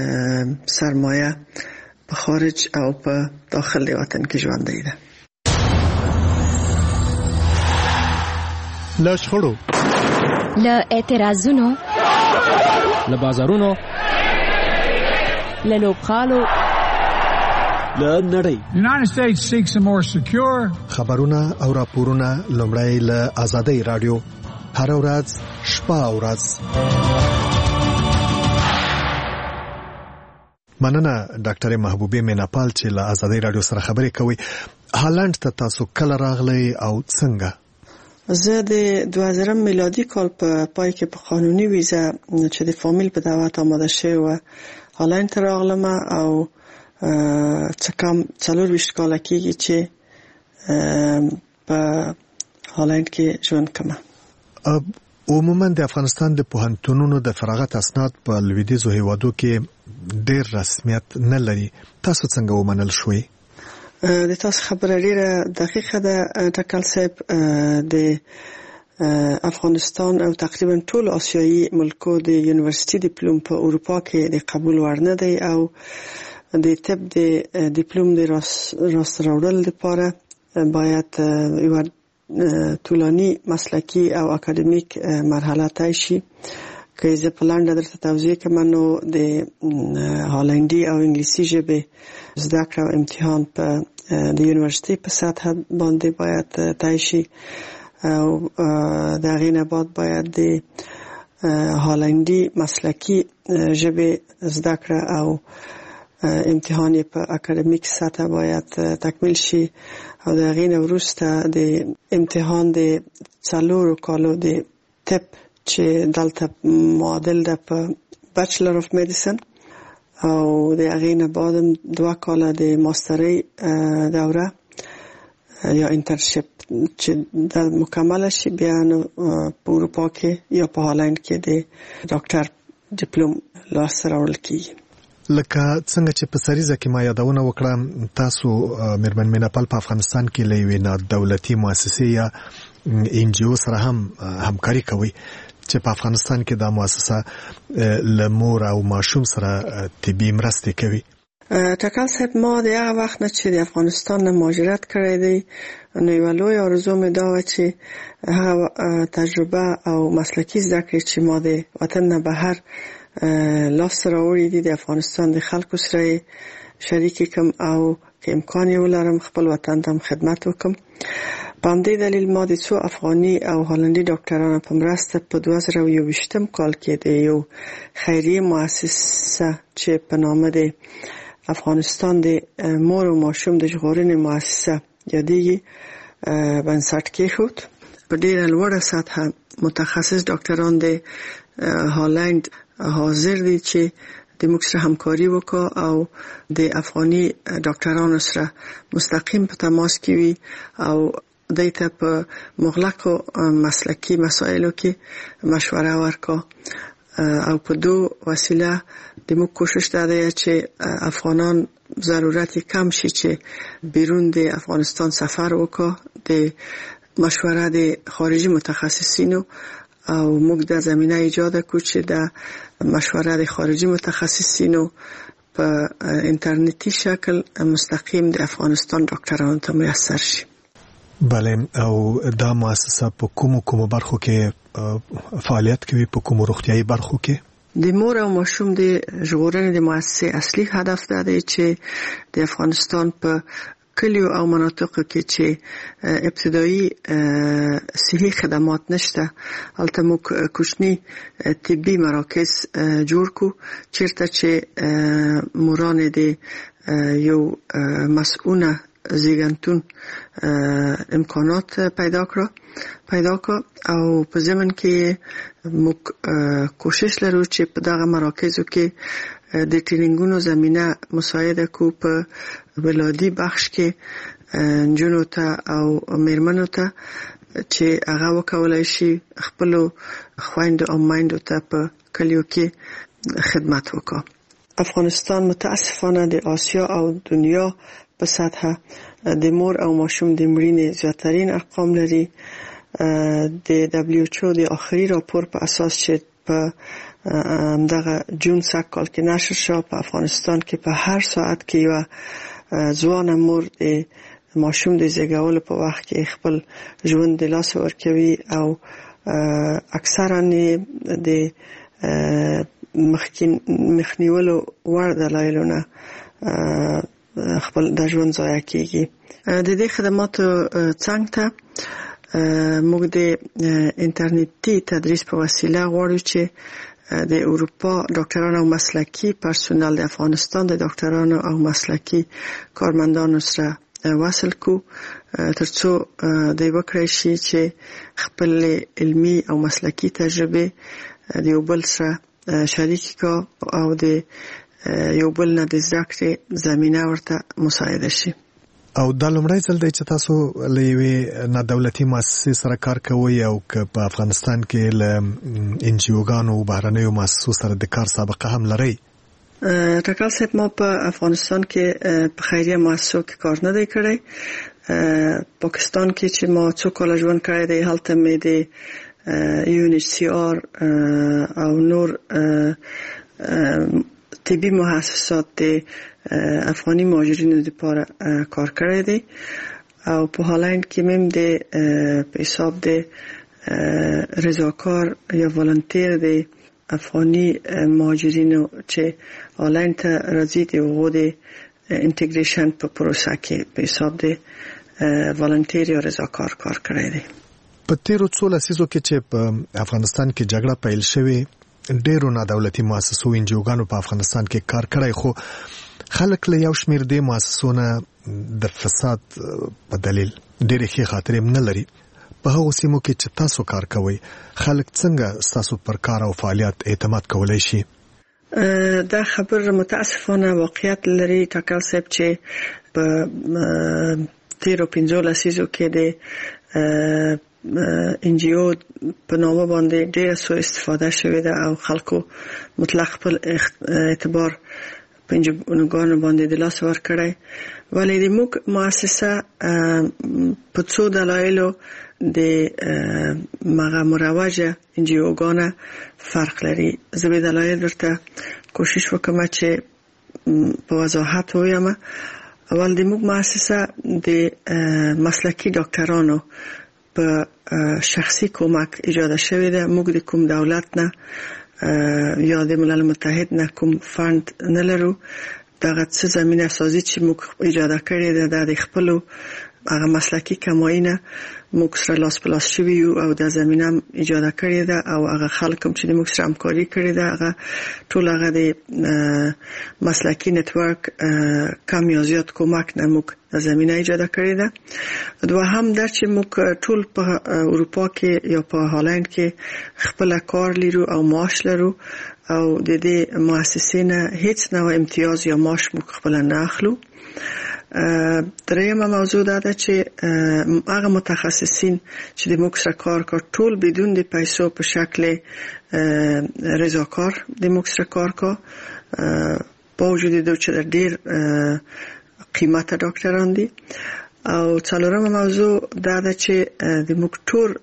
سرمایه په خارج او په داخل د وطن کې ژوندۍ ده. له شخړو، له اعتراضونو، له بازارونو، له لوبغالو، له نړۍ. United States seeks a more secure. خبرونه او راپورونه لومړی له آزادۍ رادیو هر ورځ شپه او ورځ. مننه ډاکټر محبوبه میناپال چې له آزادۍ رادیو سره خبرې کوي. هالند ته تاسو کله راغلی او څنګه؟ زه د دوه زره میلادي کال په پای کې په قانوني ویزه چې د فامیل په دعوت آماده شوی و هالند ته راغلم او څه کم څلور ویشت کاله کېږي چې په هالند کې ژوند کوم. عموما د افغانستان د پوهنتونونو د فراغت اسناد په لویدیځو هیوادو کې ډېر رسمیت نه لري. تاسو څنګه ومنل شوئ؟ د تاسو خبره ډیره دقیقه ده ټاکل صاحب. د افغانستان او تقریبا ټول آسیایي ملکو د یونیورسيټي ډیپلوم په اروپا کې د قبول وړ نه دی او د طب د ډیپلوم د راست راوړل لپاره باید یو طولانی مسلکی او اکاډمیک مرحله طی شي. که زه په لنډه درته توضیح کوم نو د هالندي او انګلیسي ژبې زده کړه او امتحان په د یونیورسيټي په سطح باندې باید طی شي او د هغې نه بعد باید د هالندي مسلکي ژبې زده کړه او امتحان په اکاډمیک سطح باید تکمیل شي او د هغې نه وروسته د امتحان د څلورو کالو د طب چې دلته معادل ده په بچلر اف میډیسن او د هغې نه بعد دوه کاله د ماسترۍ دوره یا انټرنشپ چې د مکمله شي بیا نو په اروپا کې یا په هالند کې د ډاکټر ډیپلوم لاسته راوړل کیږي. لکه څنګه چې په سریزه کې ما یادونه وکړه تاسو میرمن میناپال په افغانستان کې له یوې نه دولتي مؤسسې یا ان جی او سره هم همکاري کوي چې په افغانستان کې دا مؤسسه له مور او ماشوم سره طبي مرستې کوي. ټاکل صاحب ما د هغه وخت نه چې د افغانستان نه مهاجرت کړی دی نو یوه لویه آرزو مې دا وه چې هغه تجربه او مسلکي زده کړې چې ما د وطن نه بهر لاسته راوړي دي د افغانستان د خلکو سره شریک کړم او که امکان یې ولرم خپل وطن ته هم خدمت وکړم. په همدې دلیل ما د څو افغاني او هالندي ډاکټرانو په مرسته په دوه زره او یوویشتم کال کې د یو خیریه مؤسسه چې په نامه د افغانستان د مور او ماشوم د ژغورنې مؤسسه یادېږي بنسټ کېښود. په ډېره لوړه سطحه متخصص ډاکټران د هالند حاضر دي چې د موږ سره همکاري وکړو او د افغاني ډاکټرانو سره مستقیم په تماس کې وي او دوی ته په مغلقو مسلکي مسایلو کې مشوره ورکړو او په دو وسیله د موږ کوشش دا دی چې افغانان ضرورت کم شي چې بیرون د افغانستان سفر وکړو. د مشوره د خارجي متخصصینو او موږ د زمینه ایجاد کو چې د مشوره د خارجي متخصصینو په انټرنیټي شکل مستقیم د افغانستان ډاکټرانو ته میسر شي. بله او دا مؤسسه په کومو کومو برخو کې فعالیت کوي؟ په کومو روغتیايي برخو کې؟ د مور او ماشوم د ژغورنې د مؤسسې اصلي هدف دا دی چې د افغانستان په کلیو او مناطقو کې چې ابتدایي صحي خدمات نشته هلته موږ کوچني طبي مراکز جوړ کو چیرته چې موران د یو مسؤونه زیږنتون امکانات پیدا کړو پیدا کړو او په ضمن کې موږ کوشش لرو چې په دغه مراکزو کې د ټریننګونو زمينه مساعده کو په ولادي بخش کې جنونو ته او میرمنو ته چې هغه وکولای شي خپل خويندو او مایندو ته په کلیو کې خدمت وکړي. افغانستان متاسفانه د آسیا او دنیا په سطحه د مور او ماشوم د مړینې زیاترین ارقام لري. د دبلیو ایچ او د آخري راپور په اساس چې په دغه جون سږ کال کې نشر شو په افغانستان کې په هر ساعت کې یو ځوان مور د ماشوم د زیږولو په وخت کې خپل ژوند د لاس ورکوي او اکثرا د مخنیولو وړ دلایلونه خپل د ژوند ضایع کیږي. د دې خدماتو څنګ ته موږ د انټرنیټي تدریس په وسیله غواړو چې د اروپا ډاکټرانو او مسلکي پرسونل د افغانستان د ډاکټرانو او مسلکي کارمندانو سره وصل کو ترڅو د وکړای شي چې خپل علمي او مسلکي تجربه د یو بل سره شریک کا او د یو بل نه د زده کړې زمينه ورته مساعده شي. او دا لومړی ځل دی چې تاسو له یوې نه دولتي مؤسسې سره کار کوئ او که په افغانستان کې له ان جی اوګانو او بهرنیو مؤسسو سره د کار سابقه هم لرئ؟ ټاکل صاحب ما په افغانستان کې په خیریه مؤسسو کې کار نه دی کړی. پاکستان کې چې ما څو کاله ژوند کړی دی هلته مې د یو ان ایچ سی آر او نور طبي مؤسسات د افغاني مهاجرینو لپاره کار کړی دی او په هالند کې مم د په حساب د رضاکار یا والنتیر د افغاني مهاجرینو چې هالند ته راځي د هغو د انټیګریشن په پروسه کې په حساب د والنتیر یا رضاکار کار کړی دی. په تیرو څو لسیزو کې چې په افغانستان کې جګړه پیل شوې ډېرو نادولتي مؤسسو انجیوګانو په افغانستان کې کار کړی خو خلک له یو شمېر د مؤسسو نه د فساد په دلیل ډېرې ښې خاطرې نه لري. په هغو سیمو کې چې تاسو کار کوئ خلک څنګه ستاسو پر کار او فعالیت اعتماد کولی شي؟ دا خبر متاسفانه واقعیت لري ټاکل صاحب چې په تیرو پنځو لسیزو کې د ان جی او په نامه باندې ډېر سو استفاده شوې ده او خلکو مطلق خپل اعتبار په انجوګانو باندې د لاس ورکړی، ولې د موږ مؤسسه په څو دلایلو د مغه مروجه ان جی او ګانه فرق لري. زه به دلایل درته کوشش وکم چې په وضاحت وایم. اول د موږ مؤسسه د مسلکی ډاکټرانو په شخصي کومک ایجاد شوې ده. موږ د کوم دولت نه یا د ملل متحد نه کوم فند نه لرو. دغه څه زمينه سازي چې موږ ایجاد کړې ده د خپل هغه مسلکی کماینه موږ سره لاس په لاس شوي یو او د زمينه ایجاد کړې ده او هغه خلک چې موږ سره همکاري کړې ده هغه ټول هغه د مسلکی نتورک کم یا زیات کومک نه موږ د زمينه ایجاد کړې ده. دوهم دا چې موږ ټول په اروپا کې یا په هالند کې خپل کار لرو او معاش لرو او د دې مؤسسې نه هیڅ نوع امتیاز یا معاش موږ خپل نه اخلو. دریمه موضوع دا ده چې هغه متخصصین چې د موږ سره کار کوي ټول بدون د پیسو په شکل رضاکار د موږ سره کار کوي با وجود د چې ډیر قیمته ډاکټران دي. او څلورمه موضوع دا ده چې د موږ ټول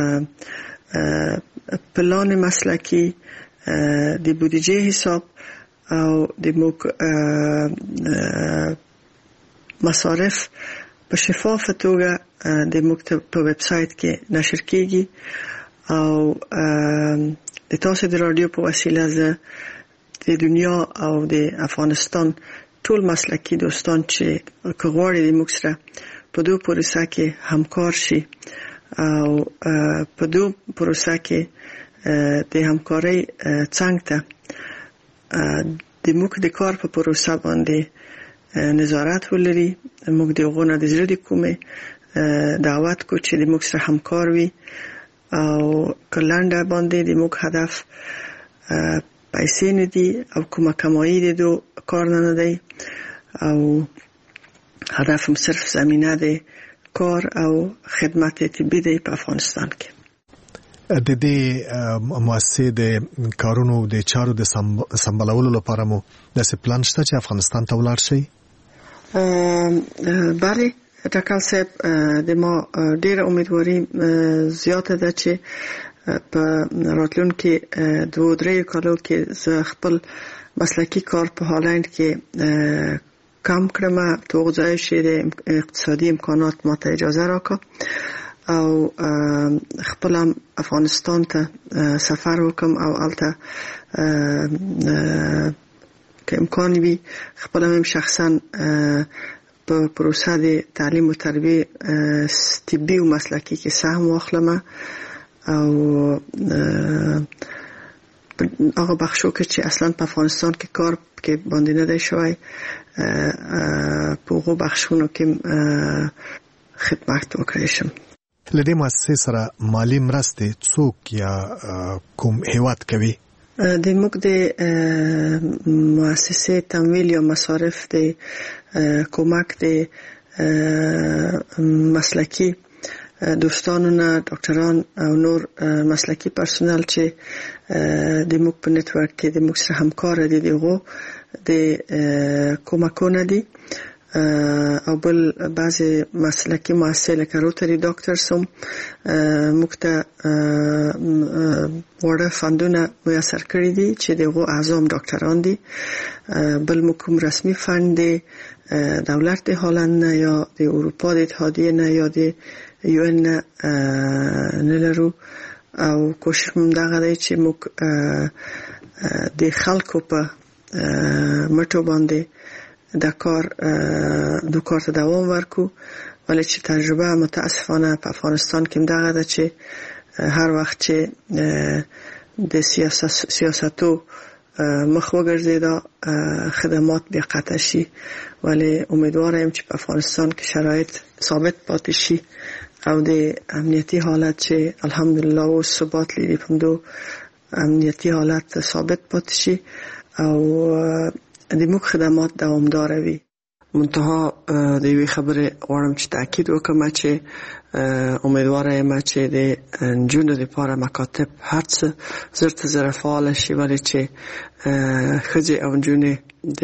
پلان مسلکی د بودجه حساب او د موږ مصارف په شفافه توګه د مکتب په ویب سایت کې نشر کیږي او د تاسو د رادیو په وسیله زه د دنیا او د افغانستان ټول مسلکی دوستان چې کغواړي د موږ سره په دوه پروسه کې همکار شي او په دوه پروسه کې د همکارۍ څنګه ته د موږ د کار په پروسه باندې نظارت ولري. موږ د غونه د زړه د کومه دعوت کو چې د موږ سره همکار وي او کلانډه باندې د موږ هدف پیسې نه دي او کومه کمایي د دو کار نه دی او هدف هم صرف زمینه د کار او خدمت طبي دی په افغانستان کې. د دې مؤسسې د کارونو د چارو د سمبالولو لپاره مو د پلان شته چې افغانستان ته ولاړ شي؟ بله ټاکل صاحب د ما ډیره امیدواري زیاته ده چې په راتلونکي دوه درې کالو کې زه خپل مسلکی کار په هالند کې کم کړم توغځای شي د اقتصادي امکانات ماته اجازه راکړه او خپل افغانستان ته سفر وکم او البته که امکان وي خپل هم شخصا په پروسه د تعلیم او تربیه طبي او مسلکی کې سهم واخلم او هغه بخشو کې چې اصلا په افغانستان کې کار کې باندې نه دی شوی په هغه بخشونو کې خدمت وکړم. لدې مؤسسې سره مالی مرستې څوک یا کوم هیواد کوي؟ د موږ د مؤسسې تمویل یا مصارف د کومک د مسلکی دوستانو نه ډاکټران او نور مسلکی پرسونل چې د موږ په نتورک کې د موږ سره همکار دي دغه د کومکونه دي او بل بعضی مسلکی مؤسسې لکه روتری ډاکټرز هم موږ ته وړه فندونه میسر کړي دي چې دغه اعظم ډاکټران دي. بل موږ کوم رسمي فند دی دولت د هالند نه یا د اروپا د اتحادیه نه یا د یو ان نه لرو او کوشش موږ دغه دی چې موږ د خلکو په مټو باندې د کار د کار ته دوام ورکو. ولی چې تجربه متاسفانه په افغانستان کې دغه ده چې هر وخت چې د سیاست سیاستو مخ وګرځیدا خدمات بیا قطع شي. ولی امیدوارم چې په افغانستان کې شرایط ثابت پاتې شي او د امنیتي حالت چې الحمدلله اوس ثبات لري په دو امنیتي حالت ثابت پاتې شي او د موږ خدمات دوامدار وي. منتها د یوې خبرې غواړم چې تاکید وکړم چې امیدواره یم چې د نجونو لپاره مکاتب هر څه زر ته زر فعال شي، ولې چې ښځې او نجونې د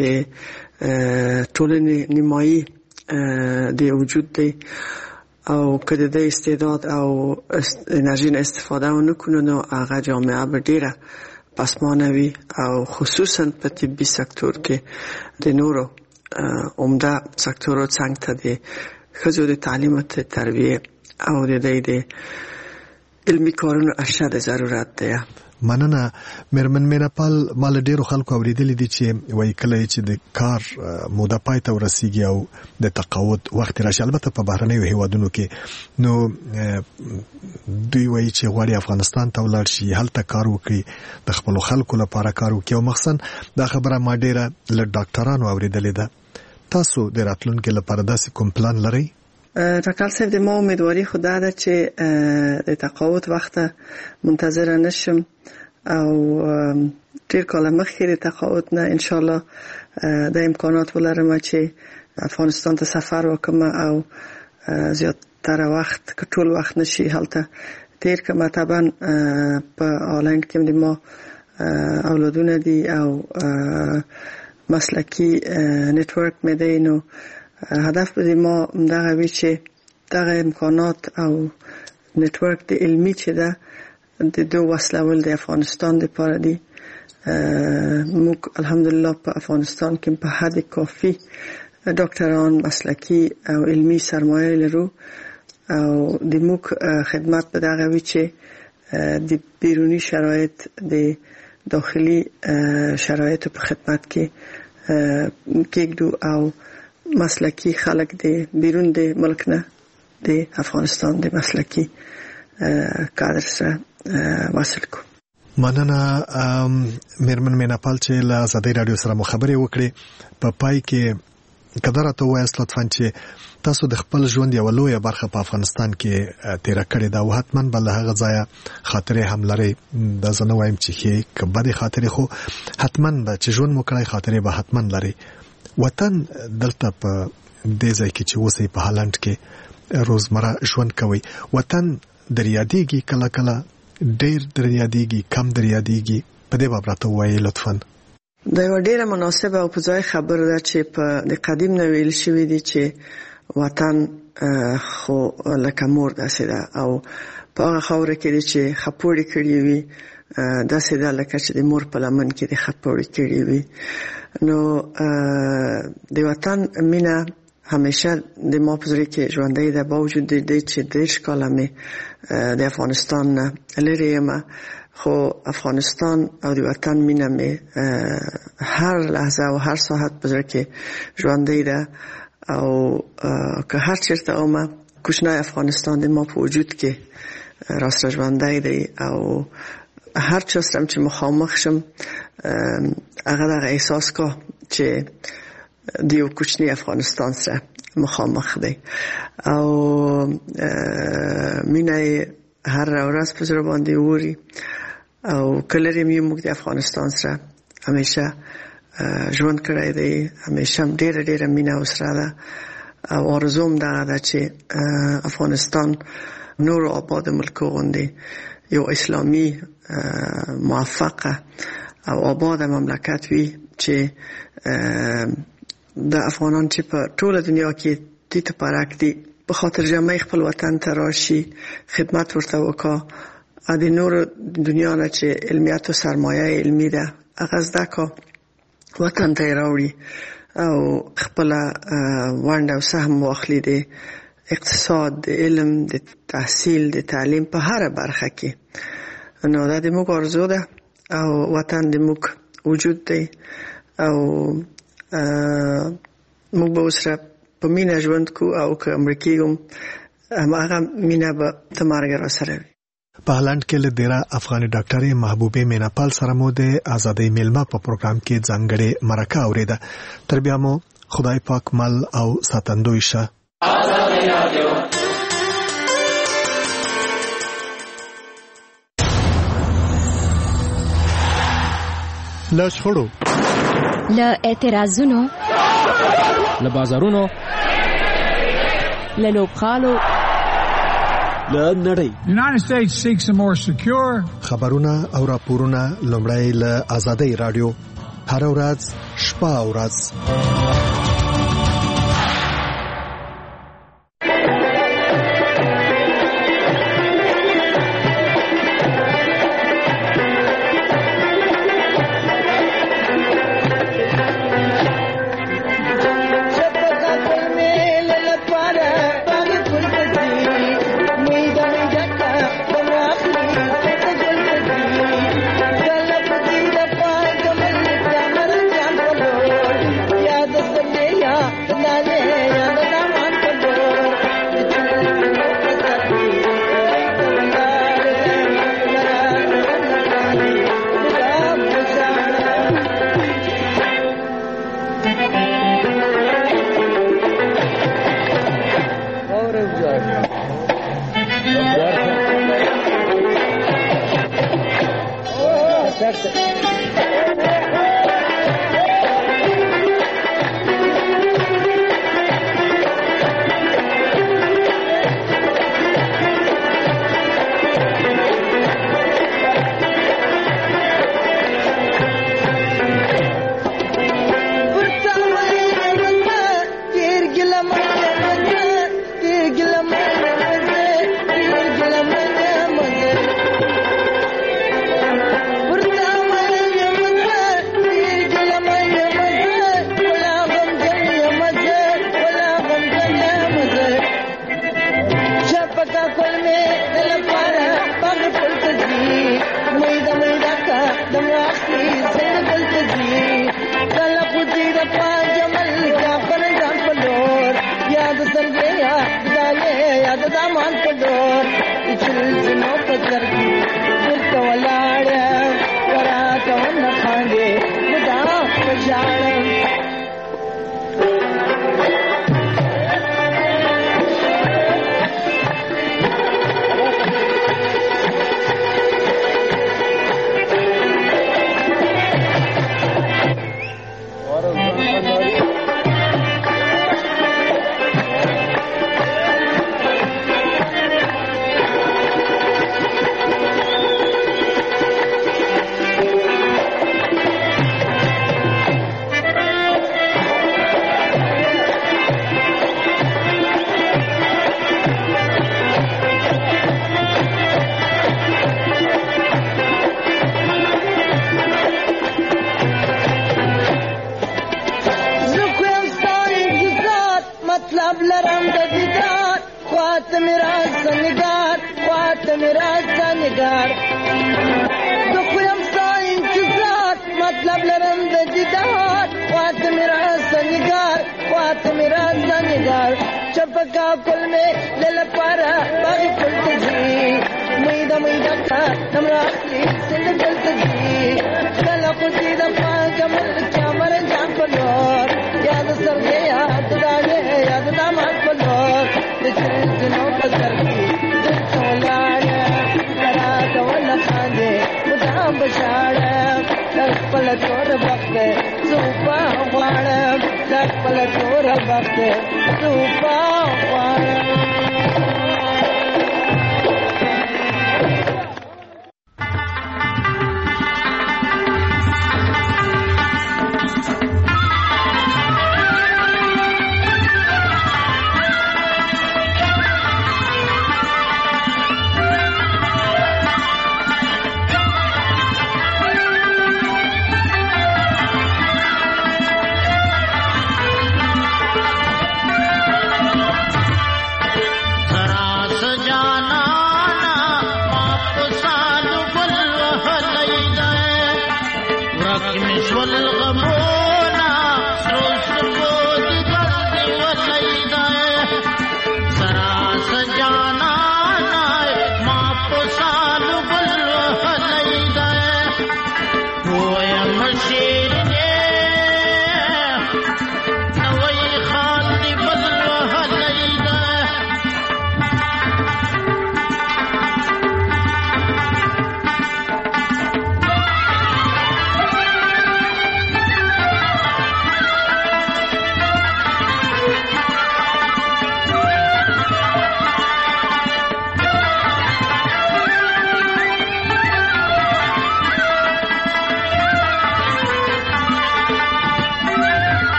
ټولنې نیمایي د وجود دی او که د دې استعداد او انرژي نه استفاده ونه کړو نو هغه جامعه به ډیره پسمانه وي او خصوصا په طبي سکتور کې د نورو عمده سکتورو څنګ ته د ښځو د تعلیم او تربیه او د دې د علمي کارونو اشد ضرورت دی. مننه. میرمن میناپال، مال ډیرو خلکو اوریدلې دي چې وایي کله چې د کار موده پای ته ورسیږي او د تقاعد وخت راشي، البته په بهرنیو هیوادونو کې، نو دوی وایي چې غواړي افغانستان ته ولاړ شي، هلته کار وکړي، د خپل خلکو لپاره کار وکړي. او مخصوصا دا خبره ما ډیره له ډاکټرانو اوریدلې ده. تاسو د راتلونکي لپاره داسې کوم پلان لرئ؟ ډاکټر صاحب، د ما امیدواري خو دا ده چې د تقاعد وخت منتظره نشم او ډیر کاله مخکې د تقاعد نه ان شاء الله د امکانات ولرم چې افغانستان ته سفر وکم او زیاتره وخت که ټول وخت نشي هلته تیر کما. طبعا په آلنګ کې د ما اولادونه دي او مسلکی نتورک مې دی، نو هدف به ما دغه وی چې دغه امکانات او نتورک د علمي چې ده د دو وسلول د افغانستان لپاره دي. موږ الحمدلله په افغانستان کې په حد کافي ډاکټران مسلکی او علمي سرمایه لرو او د موږ خدمت به دغه وی چې د بیرونی شرایط د داخلي شرایط په خدمت کې کېږدو او مسلکی خلک د بیرون د ملک نه د افغانستان د مسلکی کادر سره وصل کو. مننه میرمن میناپال چې له آزادۍ رادیو سره مخابره وکړي. په پای کې قدر ته وایست لطفاً چې تاسو د خپل ژوند یو لویه برخه په افغانستان کې تیر کړې ده او حتماً بل هغه ځای خاطرې هم لري. دا زنه وایم چې کې کبه خاطرې خو حتماً به چې ژوند مو کړی خاطرې به حتماً لري. وطن دلته په دې ځای کې چې اوسې په هالند کې روزمره ژوند کوي، وطن دریادېږي، کله کله ډېر دریادېږي، کم دریادېږي، په دې باب راته ووایئ لطفاً. دا یوه ډېره مناسبه او په ځای خبره ده چې په د قدیم نه ویل شوي دي چې وطن خو لکه مور داسې ده او په هغه خاوره کې چې خپوړې کړې وي داسې ده لکه چې د مور په لمن کې د خپوړې کړې وي. نو د وطن مینه همیشه د ما په زړه کې ژوندۍ ده، با وجود د دې چې دېرش کاله مې د افغانستان نه لرې یم، خو افغانستان او د وطن مینه مې هر لحظه او هر ساعت په زړه کې ژوندۍ ده او که هر چیرته اومه کوچنی افغانستان د ما په وجود کې راسره ژوندی دی او هر چا سره چې مخامخ شم هغه دغه احساس کا چې د یو کوچنی افغانستان سره مخامخ دی او مینه هر ورځ په زړه باندې ووري او کله لري موږ د افغانستان سره همیشه ژوند کړی دی، همیشه ډېره ډېره مینه ورسره ده او آرزوم دغه ده چې افغانستان نور آباد ملکو غوندې یو اسلامي موفقه او آباد مملکت وي چې د افغانان چې په ټوله دنیا کې دې ته پرک دي په خاطر جمعي خپل وطن ته راشي، خدمت ورته وکړه، د نور دنیا نه چې علمیت او سرمایه علمي ده هغه زده کړه وطن ته یې راوړي او خپله ونډه او سهم واخلي د اقتصاد، د علم، د تحصیل، د تعلیم په هره برخه کې. نو دا د موږ ارزو ده او وطن د موږ وجود دی او موږ به اوسره په مینه ژوند کو او که امریکي هم هماغه مینه به تر مرګه راسره وي. په هالند کې له ډیره افغاني ډاکټرې محبوبې میناپال سره مو د آزادۍ میلمه په پروګرام کې ځانګړې مرکه اورېده. تر بیا مو خدای پاک مل او ساتندوی شه. آزادۍ رادیو له شخړو، له اعتراضونو، له بازارونو، له لوبغالو، له نړۍ. The United States seeks a more secure. خبرونه او راپورونه لومړی له آزادۍ رادیو هر ورځ شپه او ورځ.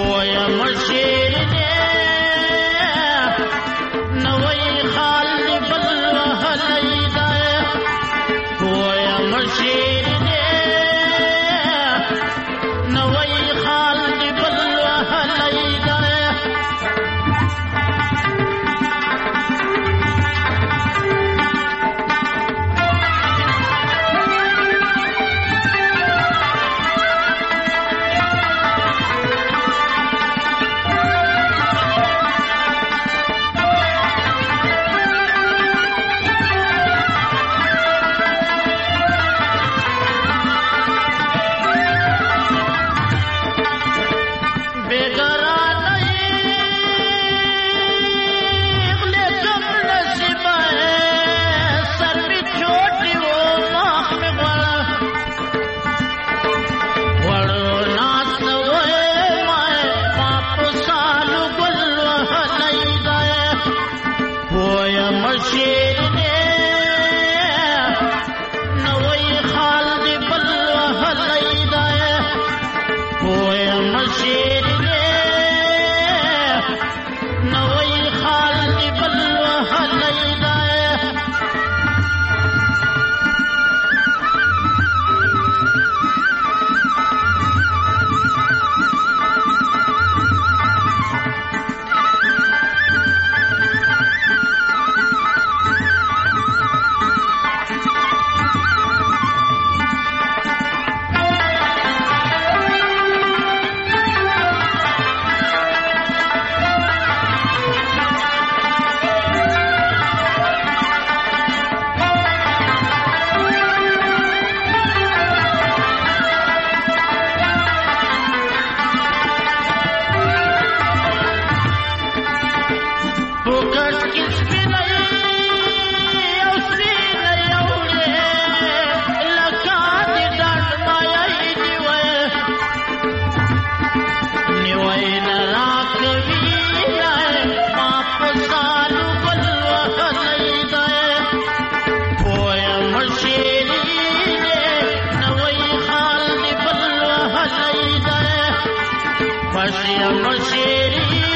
Mashiri